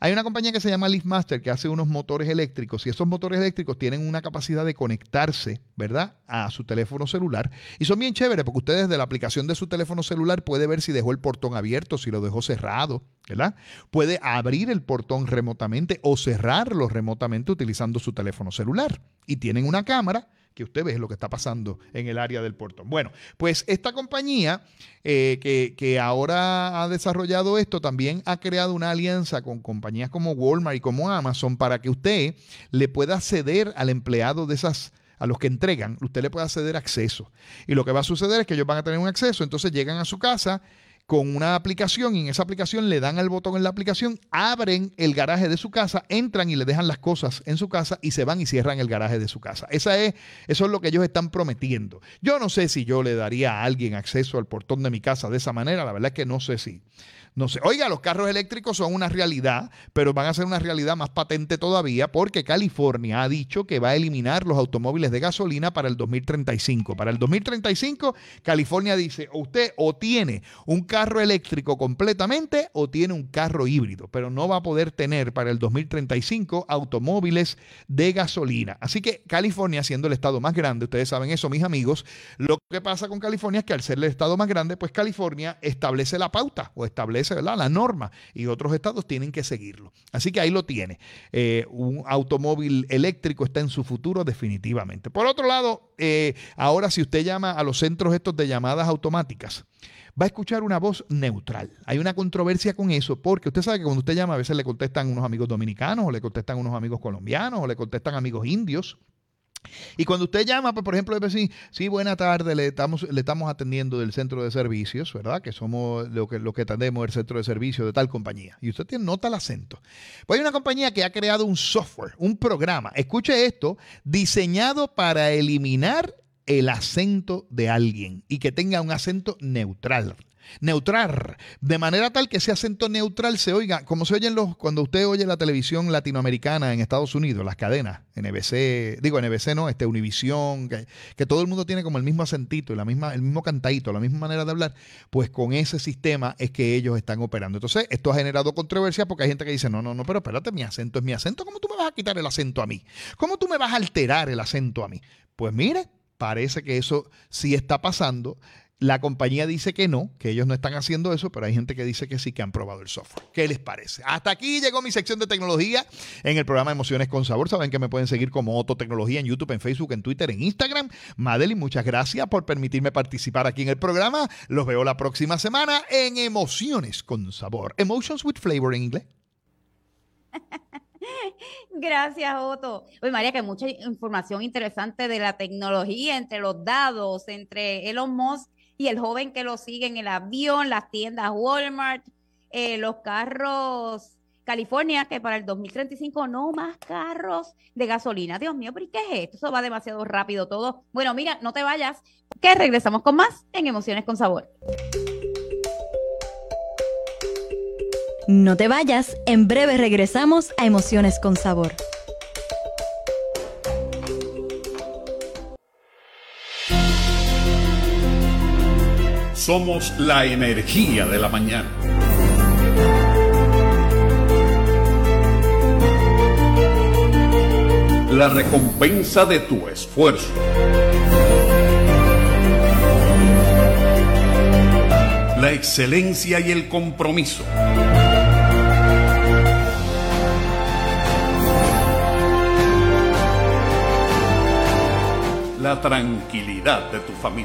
Hay una compañía que se llama LiftMaster que hace unos motores eléctricos y esos motores eléctricos tienen una capacidad de conectarse, ¿verdad?, a su teléfono celular y son bien chéveres porque usted desde la aplicación de su teléfono celular puede ver si dejó el portón abierto, si lo dejó cerrado, ¿verdad? Puede abrir el portón remotamente o cerrarlo remotamente utilizando su teléfono celular y tienen una cámara que usted ve lo que está pasando en el área del portón. Bueno, pues esta compañía eh, que, que ahora ha desarrollado esto también ha creado una alianza con compañías como Walmart y como Amazon para que usted le pueda ceder al empleado de esas, a los que entregan, usted le pueda ceder acceso. Y lo que va a suceder es que ellos van a tener un acceso, entonces llegan a su casa con una aplicación y en esa aplicación le dan al botón en la aplicación, abren el garaje de su casa, entran y le dejan las cosas en su casa y se van y cierran el garaje de su casa. Esa es, eso es lo que ellos están prometiendo. Yo no sé si yo le daría a alguien acceso al portón de mi casa de esa manera, la verdad es que no sé si... No sé. Oiga, los carros eléctricos son una realidad, pero van a ser una realidad más patente todavía porque California ha dicho que va a eliminar los automóviles de gasolina para el dos mil treinta y cinco. Para el dos mil treinta y cinco, California dice, usted o tiene un carro eléctrico completamente o tiene un carro híbrido, pero no va a poder tener para el dos mil treinta y cinco automóviles de gasolina. Así que California, siendo el estado más grande, ustedes saben eso, mis amigos, lo que pasa con California es que al ser el estado más grande, pues California establece la pauta o establece ¿verdad?, la norma y otros estados tienen que seguirlo. Así que ahí lo tiene. Eh, un automóvil eléctrico está en su futuro definitivamente. Por otro lado, eh, ahora si usted llama a los centros estos de llamadas automáticas, va a escuchar una voz neutral. Hay una controversia con eso porque usted sabe que cuando usted llama a veces le contestan unos amigos dominicanos o le contestan unos amigos colombianos o le contestan amigos indios. Y cuando usted llama, pues, por ejemplo, debe decir, sí, buena tarde, le estamos, le estamos atendiendo del centro de servicios, ¿verdad? Que somos lo que, lo que atendemos el centro de servicios de tal compañía. Y usted tiene, nota el acento. Pues hay una compañía que ha creado un software, un programa, escuche esto, diseñado para eliminar el acento de alguien y que tenga un acento neutral. Neutral, de manera tal que ese acento neutral se oiga, como se oyen los, cuando usted oye la televisión latinoamericana en Estados Unidos, las cadenas, N B C, digo N B C no, este Univisión, que, que todo el mundo tiene como el mismo acentito, la misma, el mismo cantadito, la misma manera de hablar, pues con ese sistema es que ellos están operando. Entonces, esto ha generado controversia porque hay gente que dice, no, no, no, pero espérate, mi acento es mi acento, ¿cómo tú me vas a quitar el acento a mí? ¿Cómo tú me vas a alterar el acento a mí? Pues mire, parece que eso sí está pasando. La compañía dice que no, que ellos no están haciendo eso, pero hay gente que dice que sí, que han probado el software. ¿Qué les parece? Hasta aquí llegó mi sección de tecnología en el programa Emociones con Sabor. Saben que me pueden seguir como Otto Tecnología en YouTube, en Facebook, en Twitter, en Instagram. Madeline, muchas gracias por permitirme participar aquí en el programa. Los veo la próxima semana en Emociones con Sabor. Emotions with Flavor en inglés. Gracias, Otto. Oye, María, que mucha información interesante de la tecnología, entre los dados, entre Elon Musk y el joven que lo sigue en el avión, las tiendas Walmart, eh, los carros California, que para el dos mil treinta y cinco no más carros de gasolina. Dios mío, ¿pero qué es esto? Eso va demasiado rápido todo. Bueno, mira, no te vayas, que regresamos con más en Emociones con Sabor. No te vayas, en breve regresamos a Emociones con Sabor. Somos la energía de la mañana. La recompensa de tu esfuerzo. La excelencia y el compromiso. La tranquilidad de tu familia.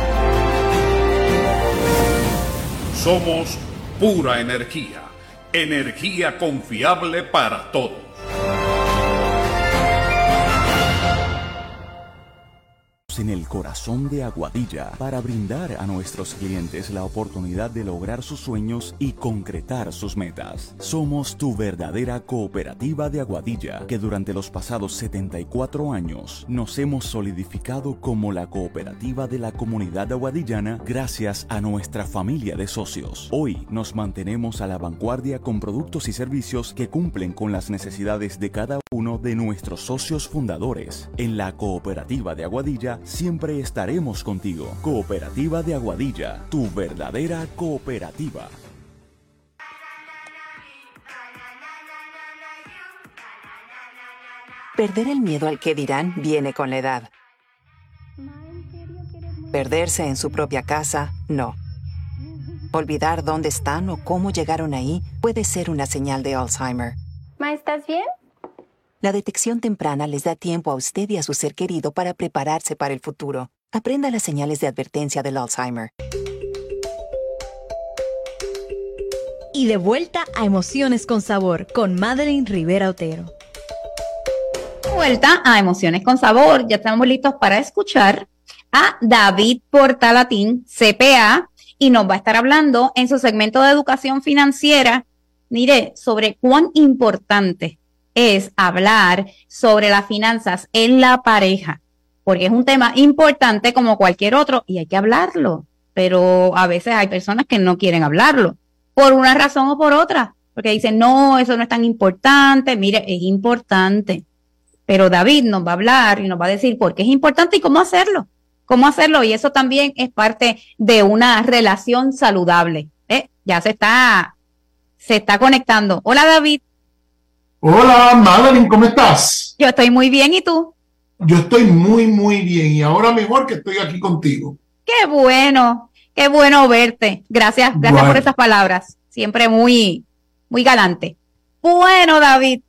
Somos pura energía, energía confiable para todos. En el corazón de Aguadilla para brindar a nuestros clientes la oportunidad de lograr sus sueños y concretar sus metas. Somos tu verdadera cooperativa de Aguadilla, que durante los pasados setenta y cuatro años nos hemos solidificado como la cooperativa de la comunidad aguadillana gracias a nuestra familia de socios. Hoy nos mantenemos a la vanguardia con productos y servicios que cumplen con las necesidades de cada uno de nuestros socios fundadores. En la cooperativa de Aguadilla siempre estaremos contigo. Cooperativa de Aguadilla, tu verdadera cooperativa. Perder el miedo al que dirán viene con la edad. Perderse en su propia casa, no. Olvidar dónde están o cómo llegaron ahí puede ser una señal de Alzheimer. Ma, ¿estás bien? La detección temprana les da tiempo a usted y a su ser querido para prepararse para el futuro. Aprenda las señales de advertencia del Alzheimer. Y de vuelta a Emociones con Sabor con Madeline Rivera Otero. Vuelta a Emociones con Sabor. Ya estamos listos para escuchar a David Portalatín, C P A, y nos va a estar hablando en su segmento de educación financiera, mire, sobre cuán importante es hablar sobre las finanzas en la pareja, porque es un tema importante como cualquier otro y hay que hablarlo, pero a veces hay personas que no quieren hablarlo, por una razón o por otra, porque dicen, no, eso no es tan importante. Mire, es importante, pero David nos va a hablar y nos va a decir por qué es importante y cómo hacerlo. Cómo hacerlo, y eso también es parte de una relación saludable. ¿Eh? Ya se está, se está conectando. Hola, David. Hola, Madeline, ¿cómo estás? Yo estoy muy bien, ¿y tú? Yo estoy muy, muy bien, y ahora mejor que estoy aquí contigo. Qué bueno, qué bueno verte. Gracias, gracias Bueno. por esas palabras. Siempre muy, muy galante. Bueno, David,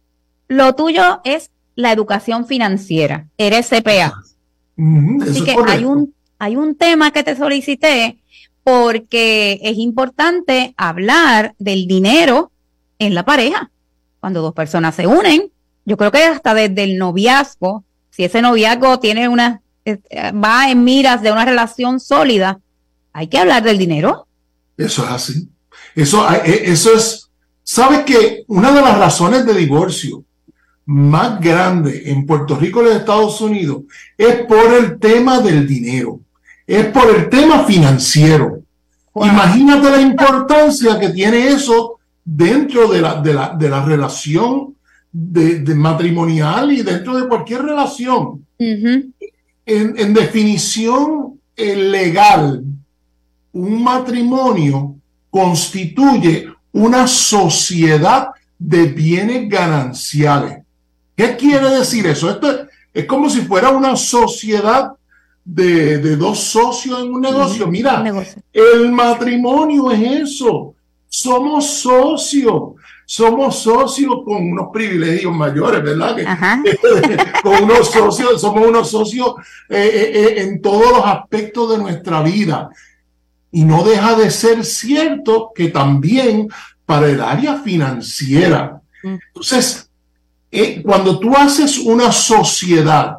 lo tuyo es la educación financiera. Eres C P A. Mm, eso Así es que correcto. hay un, hay un tema que te solicité porque es importante hablar del dinero en la pareja. Cuando dos personas se unen, yo creo que hasta desde el noviazgo, si ese noviazgo tiene una, eh, va en miras de una relación sólida, hay que hablar del dinero. Eso es así. Eso, eh, eso es, ¿sabes qué? Una de las razones de divorcio más grande en Puerto Rico y en Estados Unidos es por el tema del dinero, es por el tema financiero. Wow. Imagínate la importancia que tiene eso dentro de la, de la, de la relación de, de matrimonial y dentro de cualquier relación. Uh-huh. En, en definición legal, un matrimonio constituye una sociedad de bienes gananciales. ¿Qué quiere decir eso? Esto es, es como si fuera una sociedad de, de dos socios en un negocio. Mira, negocio. El matrimonio es eso. Somos socios. Somos socios con unos privilegios mayores, ¿verdad? Con unos socios, somos unos socios eh, eh, en todos los aspectos de nuestra vida. Y no deja de ser cierto que también para el área financiera. Entonces, Eh, cuando tú haces una sociedad,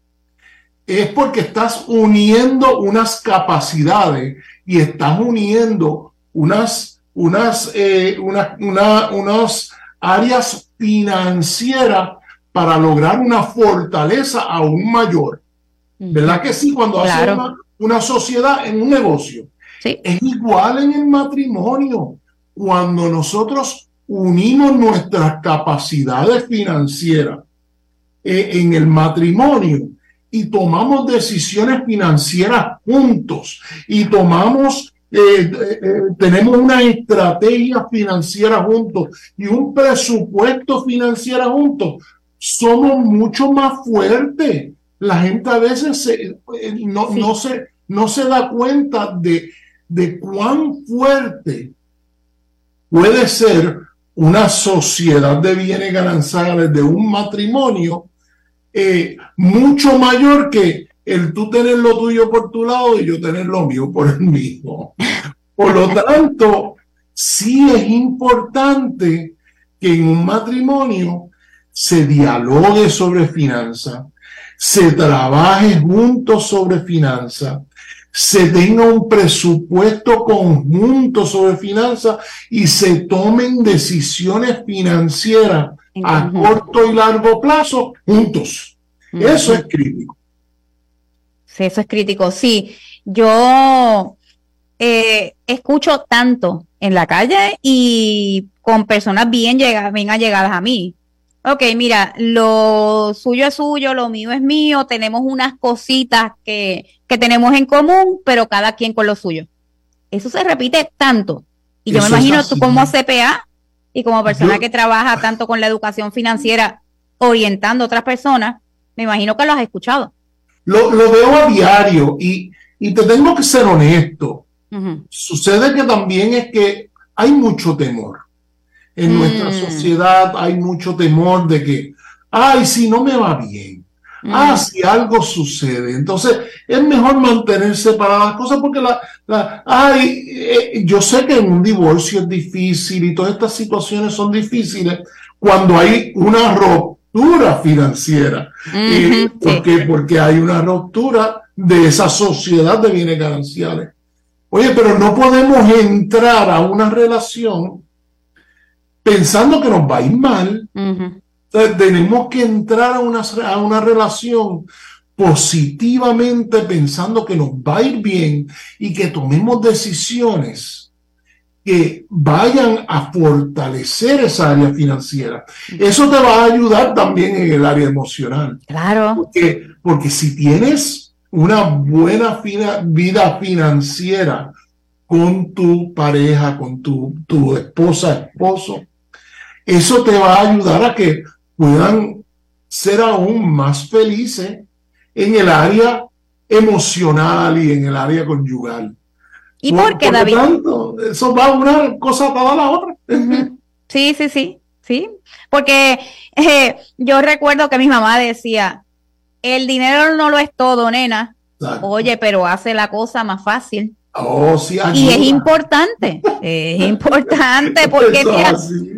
es porque estás uniendo unas capacidades y estás uniendo unas, unas, eh, una, una, unas áreas financieras para lograr una fortaleza aún mayor. ¿Verdad que sí? Cuando claro. haces una, una sociedad en un negocio. Sí. Es igual en el matrimonio. Cuando nosotros unimos nuestras capacidades financieras eh, en el matrimonio y tomamos decisiones financieras juntos y tomamos, eh, eh, tenemos una estrategia financiera juntos y un presupuesto financiero juntos, somos mucho más fuertes. La gente a veces se, eh, no, sí. no, se, no se da cuenta de, de cuán fuerte puede ser una sociedad de bienes gananciales de un matrimonio eh, mucho mayor que el tú tener lo tuyo por tu lado y yo tener lo mío por el mío. Por lo tanto, sí es importante que en un matrimonio se dialogue sobre finanzas, se trabaje juntos sobre finanzas, se tenga un presupuesto conjunto sobre finanzas y se tomen decisiones financieras a uh-huh. corto y largo plazo juntos. Uh-huh. Eso es crítico. Sí, eso es crítico. Sí, yo eh, escucho tanto en la calle y con personas bien, llegadas, bien allegadas a mí. Ok, mira, lo suyo es suyo, lo mío es mío, tenemos unas cositas que, que tenemos en común, pero cada quien con lo suyo. Eso se repite tanto. Y yo Eso me imagino tú como C P A y como persona yo... que trabaja tanto con la educación financiera, orientando a otras personas. Me imagino que lo has escuchado. Lo, lo veo a diario y, y te tengo que ser honesto. Uh-huh. Sucede que también es que hay mucho temor. En mm. nuestra sociedad hay mucho temor de que, ay, si no me va bien. Mm. Ah, si algo sucede. Entonces, es mejor mantenerse para las cosas porque la, la ay, eh, yo sé que en un divorcio es difícil y todas estas situaciones son difíciles cuando hay una ruptura financiera. Mm-hmm, eh, ¿Por qué? Sí. Porque hay una ruptura de esa sociedad de bienes gananciales. Oye, pero no podemos entrar a una relación pensando que nos va a ir mal. Uh-huh. Entonces, tenemos que entrar a una, a una relación positivamente pensando que nos va a ir bien y que tomemos decisiones que vayan a fortalecer esa área financiera. Uh-huh. Eso te va a ayudar también en el área emocional. Claro. Porque, porque si tienes una buena fina, vida financiera con tu pareja, con tu, tu esposa, esposo, eso te va a ayudar a que puedan ser aún más felices en el área emocional y en el área conyugal. ¿Y por, por qué, David? Tanto, eso va una cosa para la otra. Uh-huh. Sí, sí, sí, sí. Porque eh, yo recuerdo que mi mamá decía, el dinero no lo es todo, nena. Exacto. Oye, pero hace la cosa más fácil. Oh, sí, y es importante, es importante porque mira,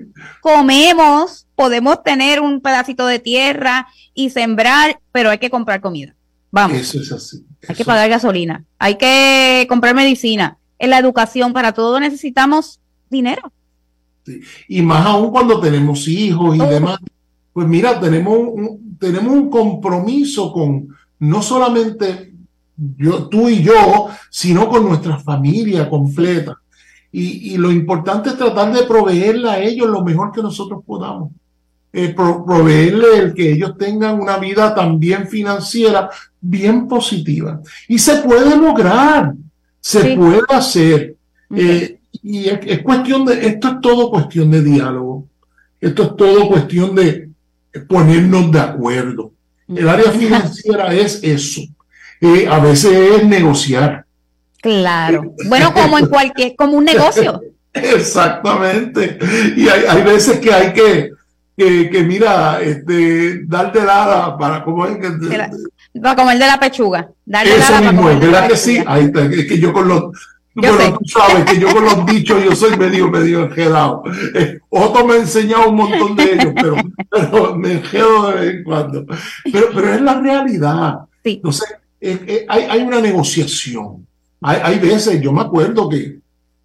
comemos, podemos tener un pedacito de tierra y sembrar, pero hay que comprar comida. Vamos. Eso es así. Eso hay que pagar gasolina, hay que comprar medicina. En la educación, para todo necesitamos dinero. Sí. Y más aún cuando tenemos hijos y oh. demás. Pues mira, tenemos un, tenemos un compromiso con no solamente yo, tú y yo, sino con nuestra familia completa. Y, y lo importante es tratar de proveerle a ellos lo mejor que nosotros podamos. Eh, pro, proveerle el que ellos tengan una vida también financiera bien positiva. Y se puede lograr, se sí. puede hacer. Okay. Eh, y es, es cuestión de, esto es todo cuestión de diálogo. Esto es todo cuestión de ponernos de acuerdo. El área financiera es eso. Eh, a veces es negociar. Claro. Bueno, como en cualquier, como un negocio. Exactamente. Y hay, hay veces que hay que, que, que mira, este, dar de lada para como es que. De la, para comer de la pechuga. Dar de eso lada mismo, para es verdad que sí. Ahí está, es que yo con los. Yo bueno, tú sabes que yo con los dichos yo soy medio, medio enredado. Eh, Otto me ha enseñado un montón de ellos, pero, pero me enredo de vez en cuando. Pero, pero es la realidad. Sí. Entonces, eh, eh, hay, hay una negociación. Hay, hay veces, yo me acuerdo que,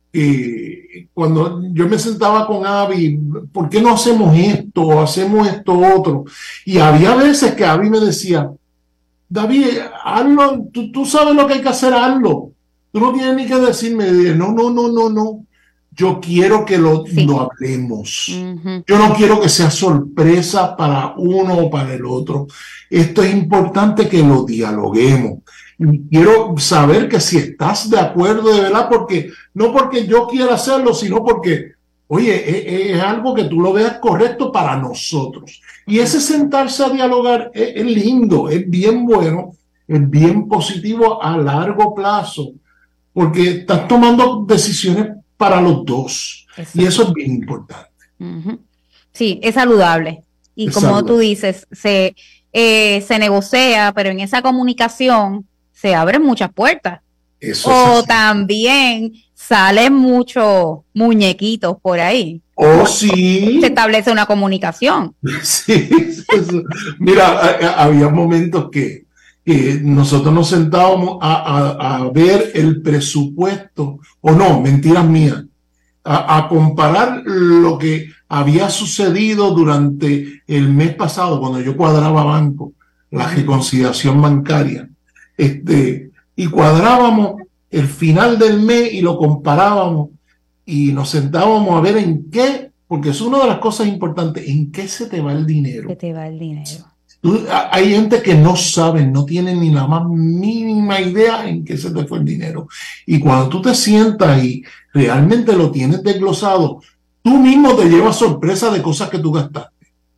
que cuando yo me sentaba con Abby, ¿por qué no hacemos esto o hacemos esto otro? Y había veces que Abby me decía, David, hazlo, tú, tú sabes lo que hay que hacer, hazlo. Tú no tienes ni que decirme, no, no, no, no, no. Yo quiero que lo, sí. lo hablemos. Uh-huh. Yo no quiero que sea sorpresa para uno o para el otro. Esto es importante que lo dialoguemos. Y quiero saber que si estás de acuerdo de verdad, porque no porque yo quiera hacerlo, sino porque, oye, es, es algo que tú lo veas correcto para nosotros. Y ese sentarse a dialogar es, es lindo, es bien bueno, es bien positivo a largo plazo. Porque estás tomando decisiones para los dos. Exacto. Y eso es bien importante. Uh-huh. Sí, es saludable. Y es como saludable. tú dices, se, eh, se negocia, pero en esa comunicación se abren muchas puertas. Eso o es también salen muchos muñequitos por ahí. Oh, sí. Se establece una comunicación. Sí. Eso. Mira, había momentos que que nosotros nos sentábamos a, a, a ver el presupuesto, o no, mentiras mías, a, a comparar lo que había sucedido durante el mes pasado, cuando yo cuadraba banco, la reconciliación bancaria, este, y cuadrábamos el final del mes y lo comparábamos, y nos sentábamos a ver en qué, porque es una de las cosas importantes, en qué se te va el dinero. Se te va el dinero. Hay gente que no sabe, no tiene ni la más mínima idea en qué se te fue el dinero. Y cuando tú te sientas y realmente lo tienes desglosado, tú mismo te llevas sorpresa de cosas que tú gastaste.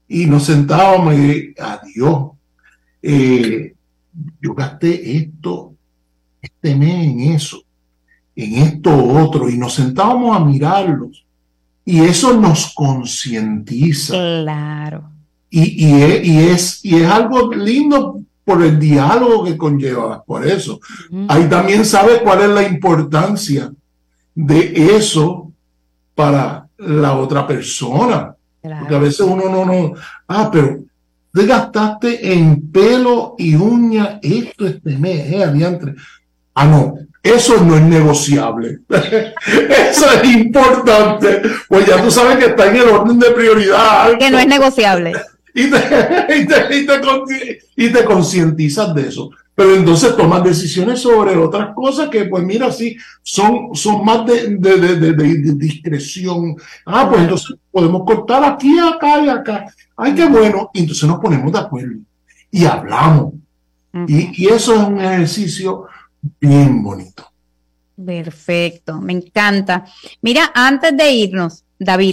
y nos sentábamos y adiós, eh, yo gasté esto, este mes en eso, en esto otro, y nos sentábamos a mirarlos. Y eso nos concientiza. Claro. Y, y, es, y, es, y es algo lindo por el diálogo que conlleva. Por eso. Uh-huh. Ahí también sabes cuál es la importancia de eso para la otra persona. Claro. Porque a veces uno no, no, ah, pero te gastaste en pelo y uña esto este mes, eh, adiantre. Ah, no. Eso no es negociable. Eso es importante. Pues ya tú sabes que está en el orden de prioridad. Que no es negociable. Y te, y te, y te, y te concientizas de eso. Pero entonces tomas decisiones sobre otras cosas que, pues mira, sí, son, son más de, de, de, de, de discreción. Ah, pues entonces podemos cortar aquí, acá y acá. Ay, qué bueno. Y entonces nos ponemos de acuerdo. Y hablamos. Uh-huh. Y, y eso es un ejercicio bien bonito. Perfecto, me encanta. Mira, antes de irnos, David,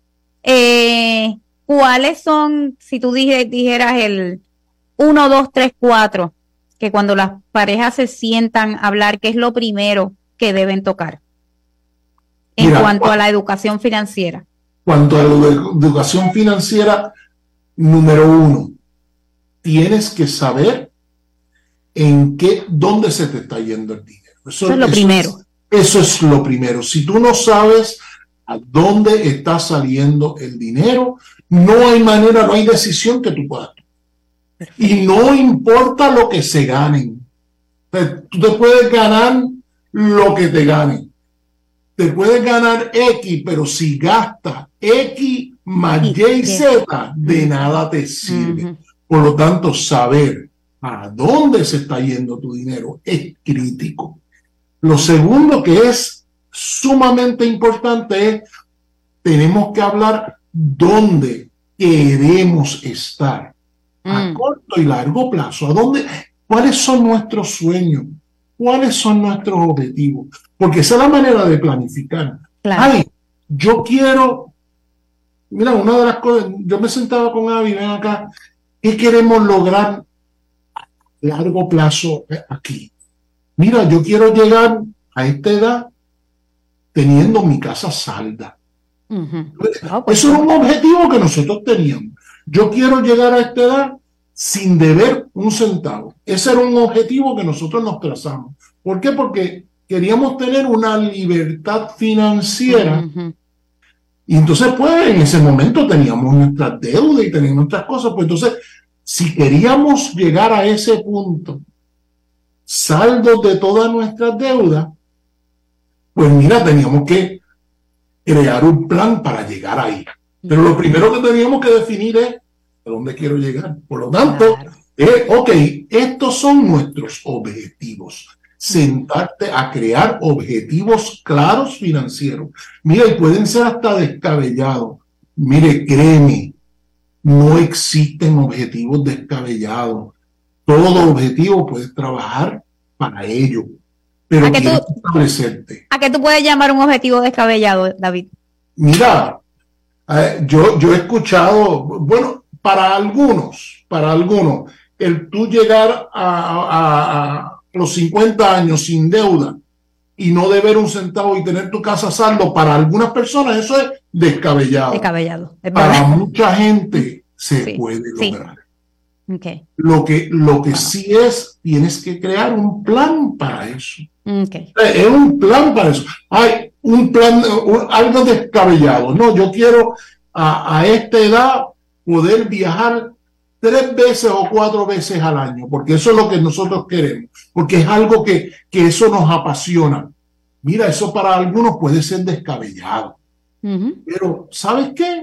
eh, ¿cuáles son, si tú dije, dijeras el uno, dos, tres, cuatro, que cuando las parejas se sientan a hablar, qué es lo primero que deben tocar en Mira, cuanto cu- a la educación financiera? Cuanto a la edu- educación financiera, número uno, tienes que saber en qué, dónde se te está yendo el dinero. Eso, eso es lo eso primero. Es, eso es lo primero. Si tú no sabes a dónde está saliendo el dinero, no hay manera, no hay decisión que tú puedas tomar. Perfecto. Y no importa lo que se ganen. O sea, tú te puedes ganar lo que te ganen. Te puedes ganar X, pero si gastas X más Y y Z, de nada te sirve. Uh-huh. Por lo tanto, saber a dónde se está yendo tu dinero es crítico. Lo segundo que es sumamente importante es, tenemos que hablar dónde queremos estar mm. a corto y largo plazo, a dónde, cuáles son nuestros sueños, cuáles son nuestros objetivos, porque esa es la manera de planificar. Claro. Ay, yo quiero, mira, una de las cosas, yo me sentaba con Abby, ven acá, ¿qué queremos lograr largo plazo aquí? Mira, yo quiero llegar a esta edad teniendo mi casa salda. Uh-huh. Oh, pues eso era un objetivo que nosotros teníamos. Yo quiero llegar a esta edad sin deber un centavo. Ese era un objetivo que nosotros nos trazamos. ¿Por qué? Porque queríamos tener una libertad financiera. Uh-huh. Y entonces, pues, en ese momento teníamos nuestras deudas y teníamos nuestras cosas. Pues entonces, si queríamos llegar a ese punto, saldos de todas nuestras deudas, pues mira, teníamos que crear un plan para llegar ahí. Pero lo primero que teníamos que definir es a dónde quiero llegar. Por lo tanto, claro. eh, ok, estos son nuestros objetivos. Sentarte a crear objetivos claros financieros. Mira, y pueden ser hasta descabellados. Mire, créeme, no existen objetivos descabellados. Todo objetivo puedes trabajar para ello. Pero ¿A qué, tú, establecerte. ¿A qué tú puedes llamar un objetivo descabellado, David? Mira, eh, yo, yo he escuchado, bueno, para algunos, para algunos, el tú llegar a, a, a los cincuenta años sin deuda y no deber un centavo y tener tu casa saldo, para algunas personas eso es descabellado. Descabellado. Es para mucha gente se sí, puede lograr. Sí. Okay. Lo que, lo que wow. sí es, tienes que crear un plan para eso. Okay. Es un plan para eso. Hay un plan, un, algo descabellado. No, yo quiero a, a esta edad poder viajar tres veces o cuatro veces al año, porque eso es lo que nosotros queremos, porque es algo que, que eso nos apasiona. Mira, eso para algunos puede ser descabellado. Uh-huh. Pero, ¿sabes qué?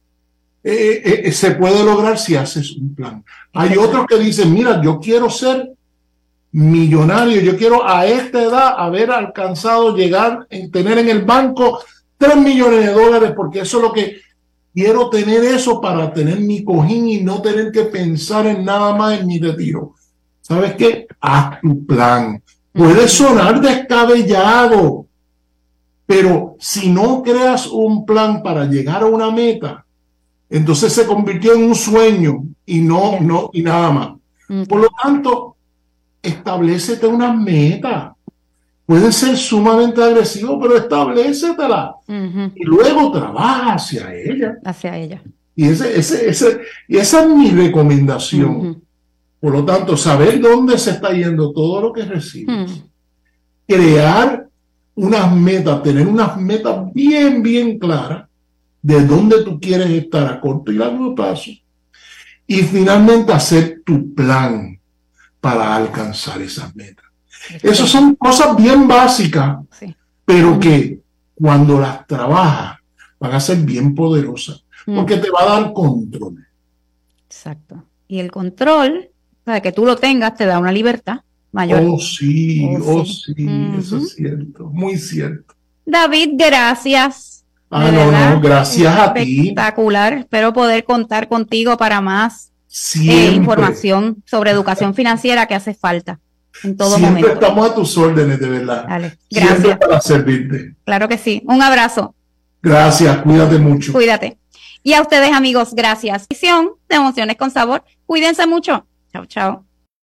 Eh, eh, se puede lograr si haces un plan. Hay otros que dicen, mira, yo quiero ser millonario, yo quiero a esta edad haber alcanzado, llegar, en tener en el banco tres millones de dólares, porque eso es lo que quiero tener, eso para tener mi cojín y no tener que pensar en nada más en mi retiro. ¿Sabes qué? Haz tu plan. Puede sonar descabellado, pero si no creas un plan para llegar a una meta, entonces se convirtió en un sueño y no, no, y nada más. Okay. Por lo tanto, establécete unas metas. Pueden ser sumamente agresivos, pero establécetela. Uh-huh. Y luego trabaja hacia ella. Hacia ella. Y, ese, ese, ese, y esa es mi recomendación. Uh-huh. Por lo tanto, saber dónde se está yendo todo lo que recibes. Uh-huh. Crear unas metas, tener unas metas bien, bien claras de dónde tú quieres estar a corto y largo plazo. Y finalmente hacer tu plan para alcanzar esas metas. Esas son cosas bien básicas, sí. pero que cuando las trabajas van a ser bien poderosas, porque mm. te va a dar control. Exacto. Y el control, para que tú lo tengas, te da una libertad mayor. Oh, sí, oh, oh sí, sí uh-huh. Eso es cierto, muy cierto. David, gracias. Ah, no, no, gracias a ti. Espectacular. Espero poder contar contigo para más eh, información sobre educación financiera que hace falta. En todo Siempre momento. Estamos a tus órdenes, de verdad. Dale, gracias. Siempre para servirte. Claro que sí. Un abrazo. Gracias, cuídate mucho. Cuídate. Y a ustedes, amigos, gracias. Visión de Emociones con Sabor. Cuídense mucho. Chao, chao.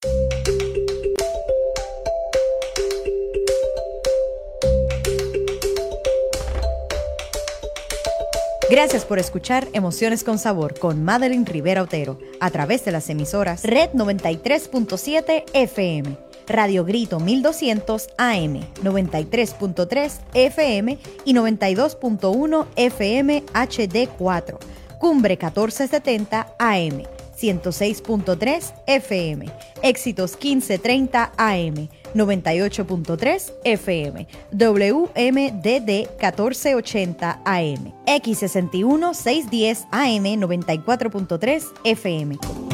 Gracias por escuchar Emociones con Sabor con Madeline Rivera Otero a través de las emisoras Red noventa y tres punto siete F M, Radio Grito mil doscientos A M, noventa y tres punto tres F M y noventa y dos punto uno F M H D cuatro, Cumbre catorce setenta A M, ciento seis punto tres F M, Éxitos quince treinta A M, noventa y ocho punto tres F M, W M D D catorce ochenta A M, X sesenta y uno seiscientos diez A M, noventa y cuatro punto tres F M.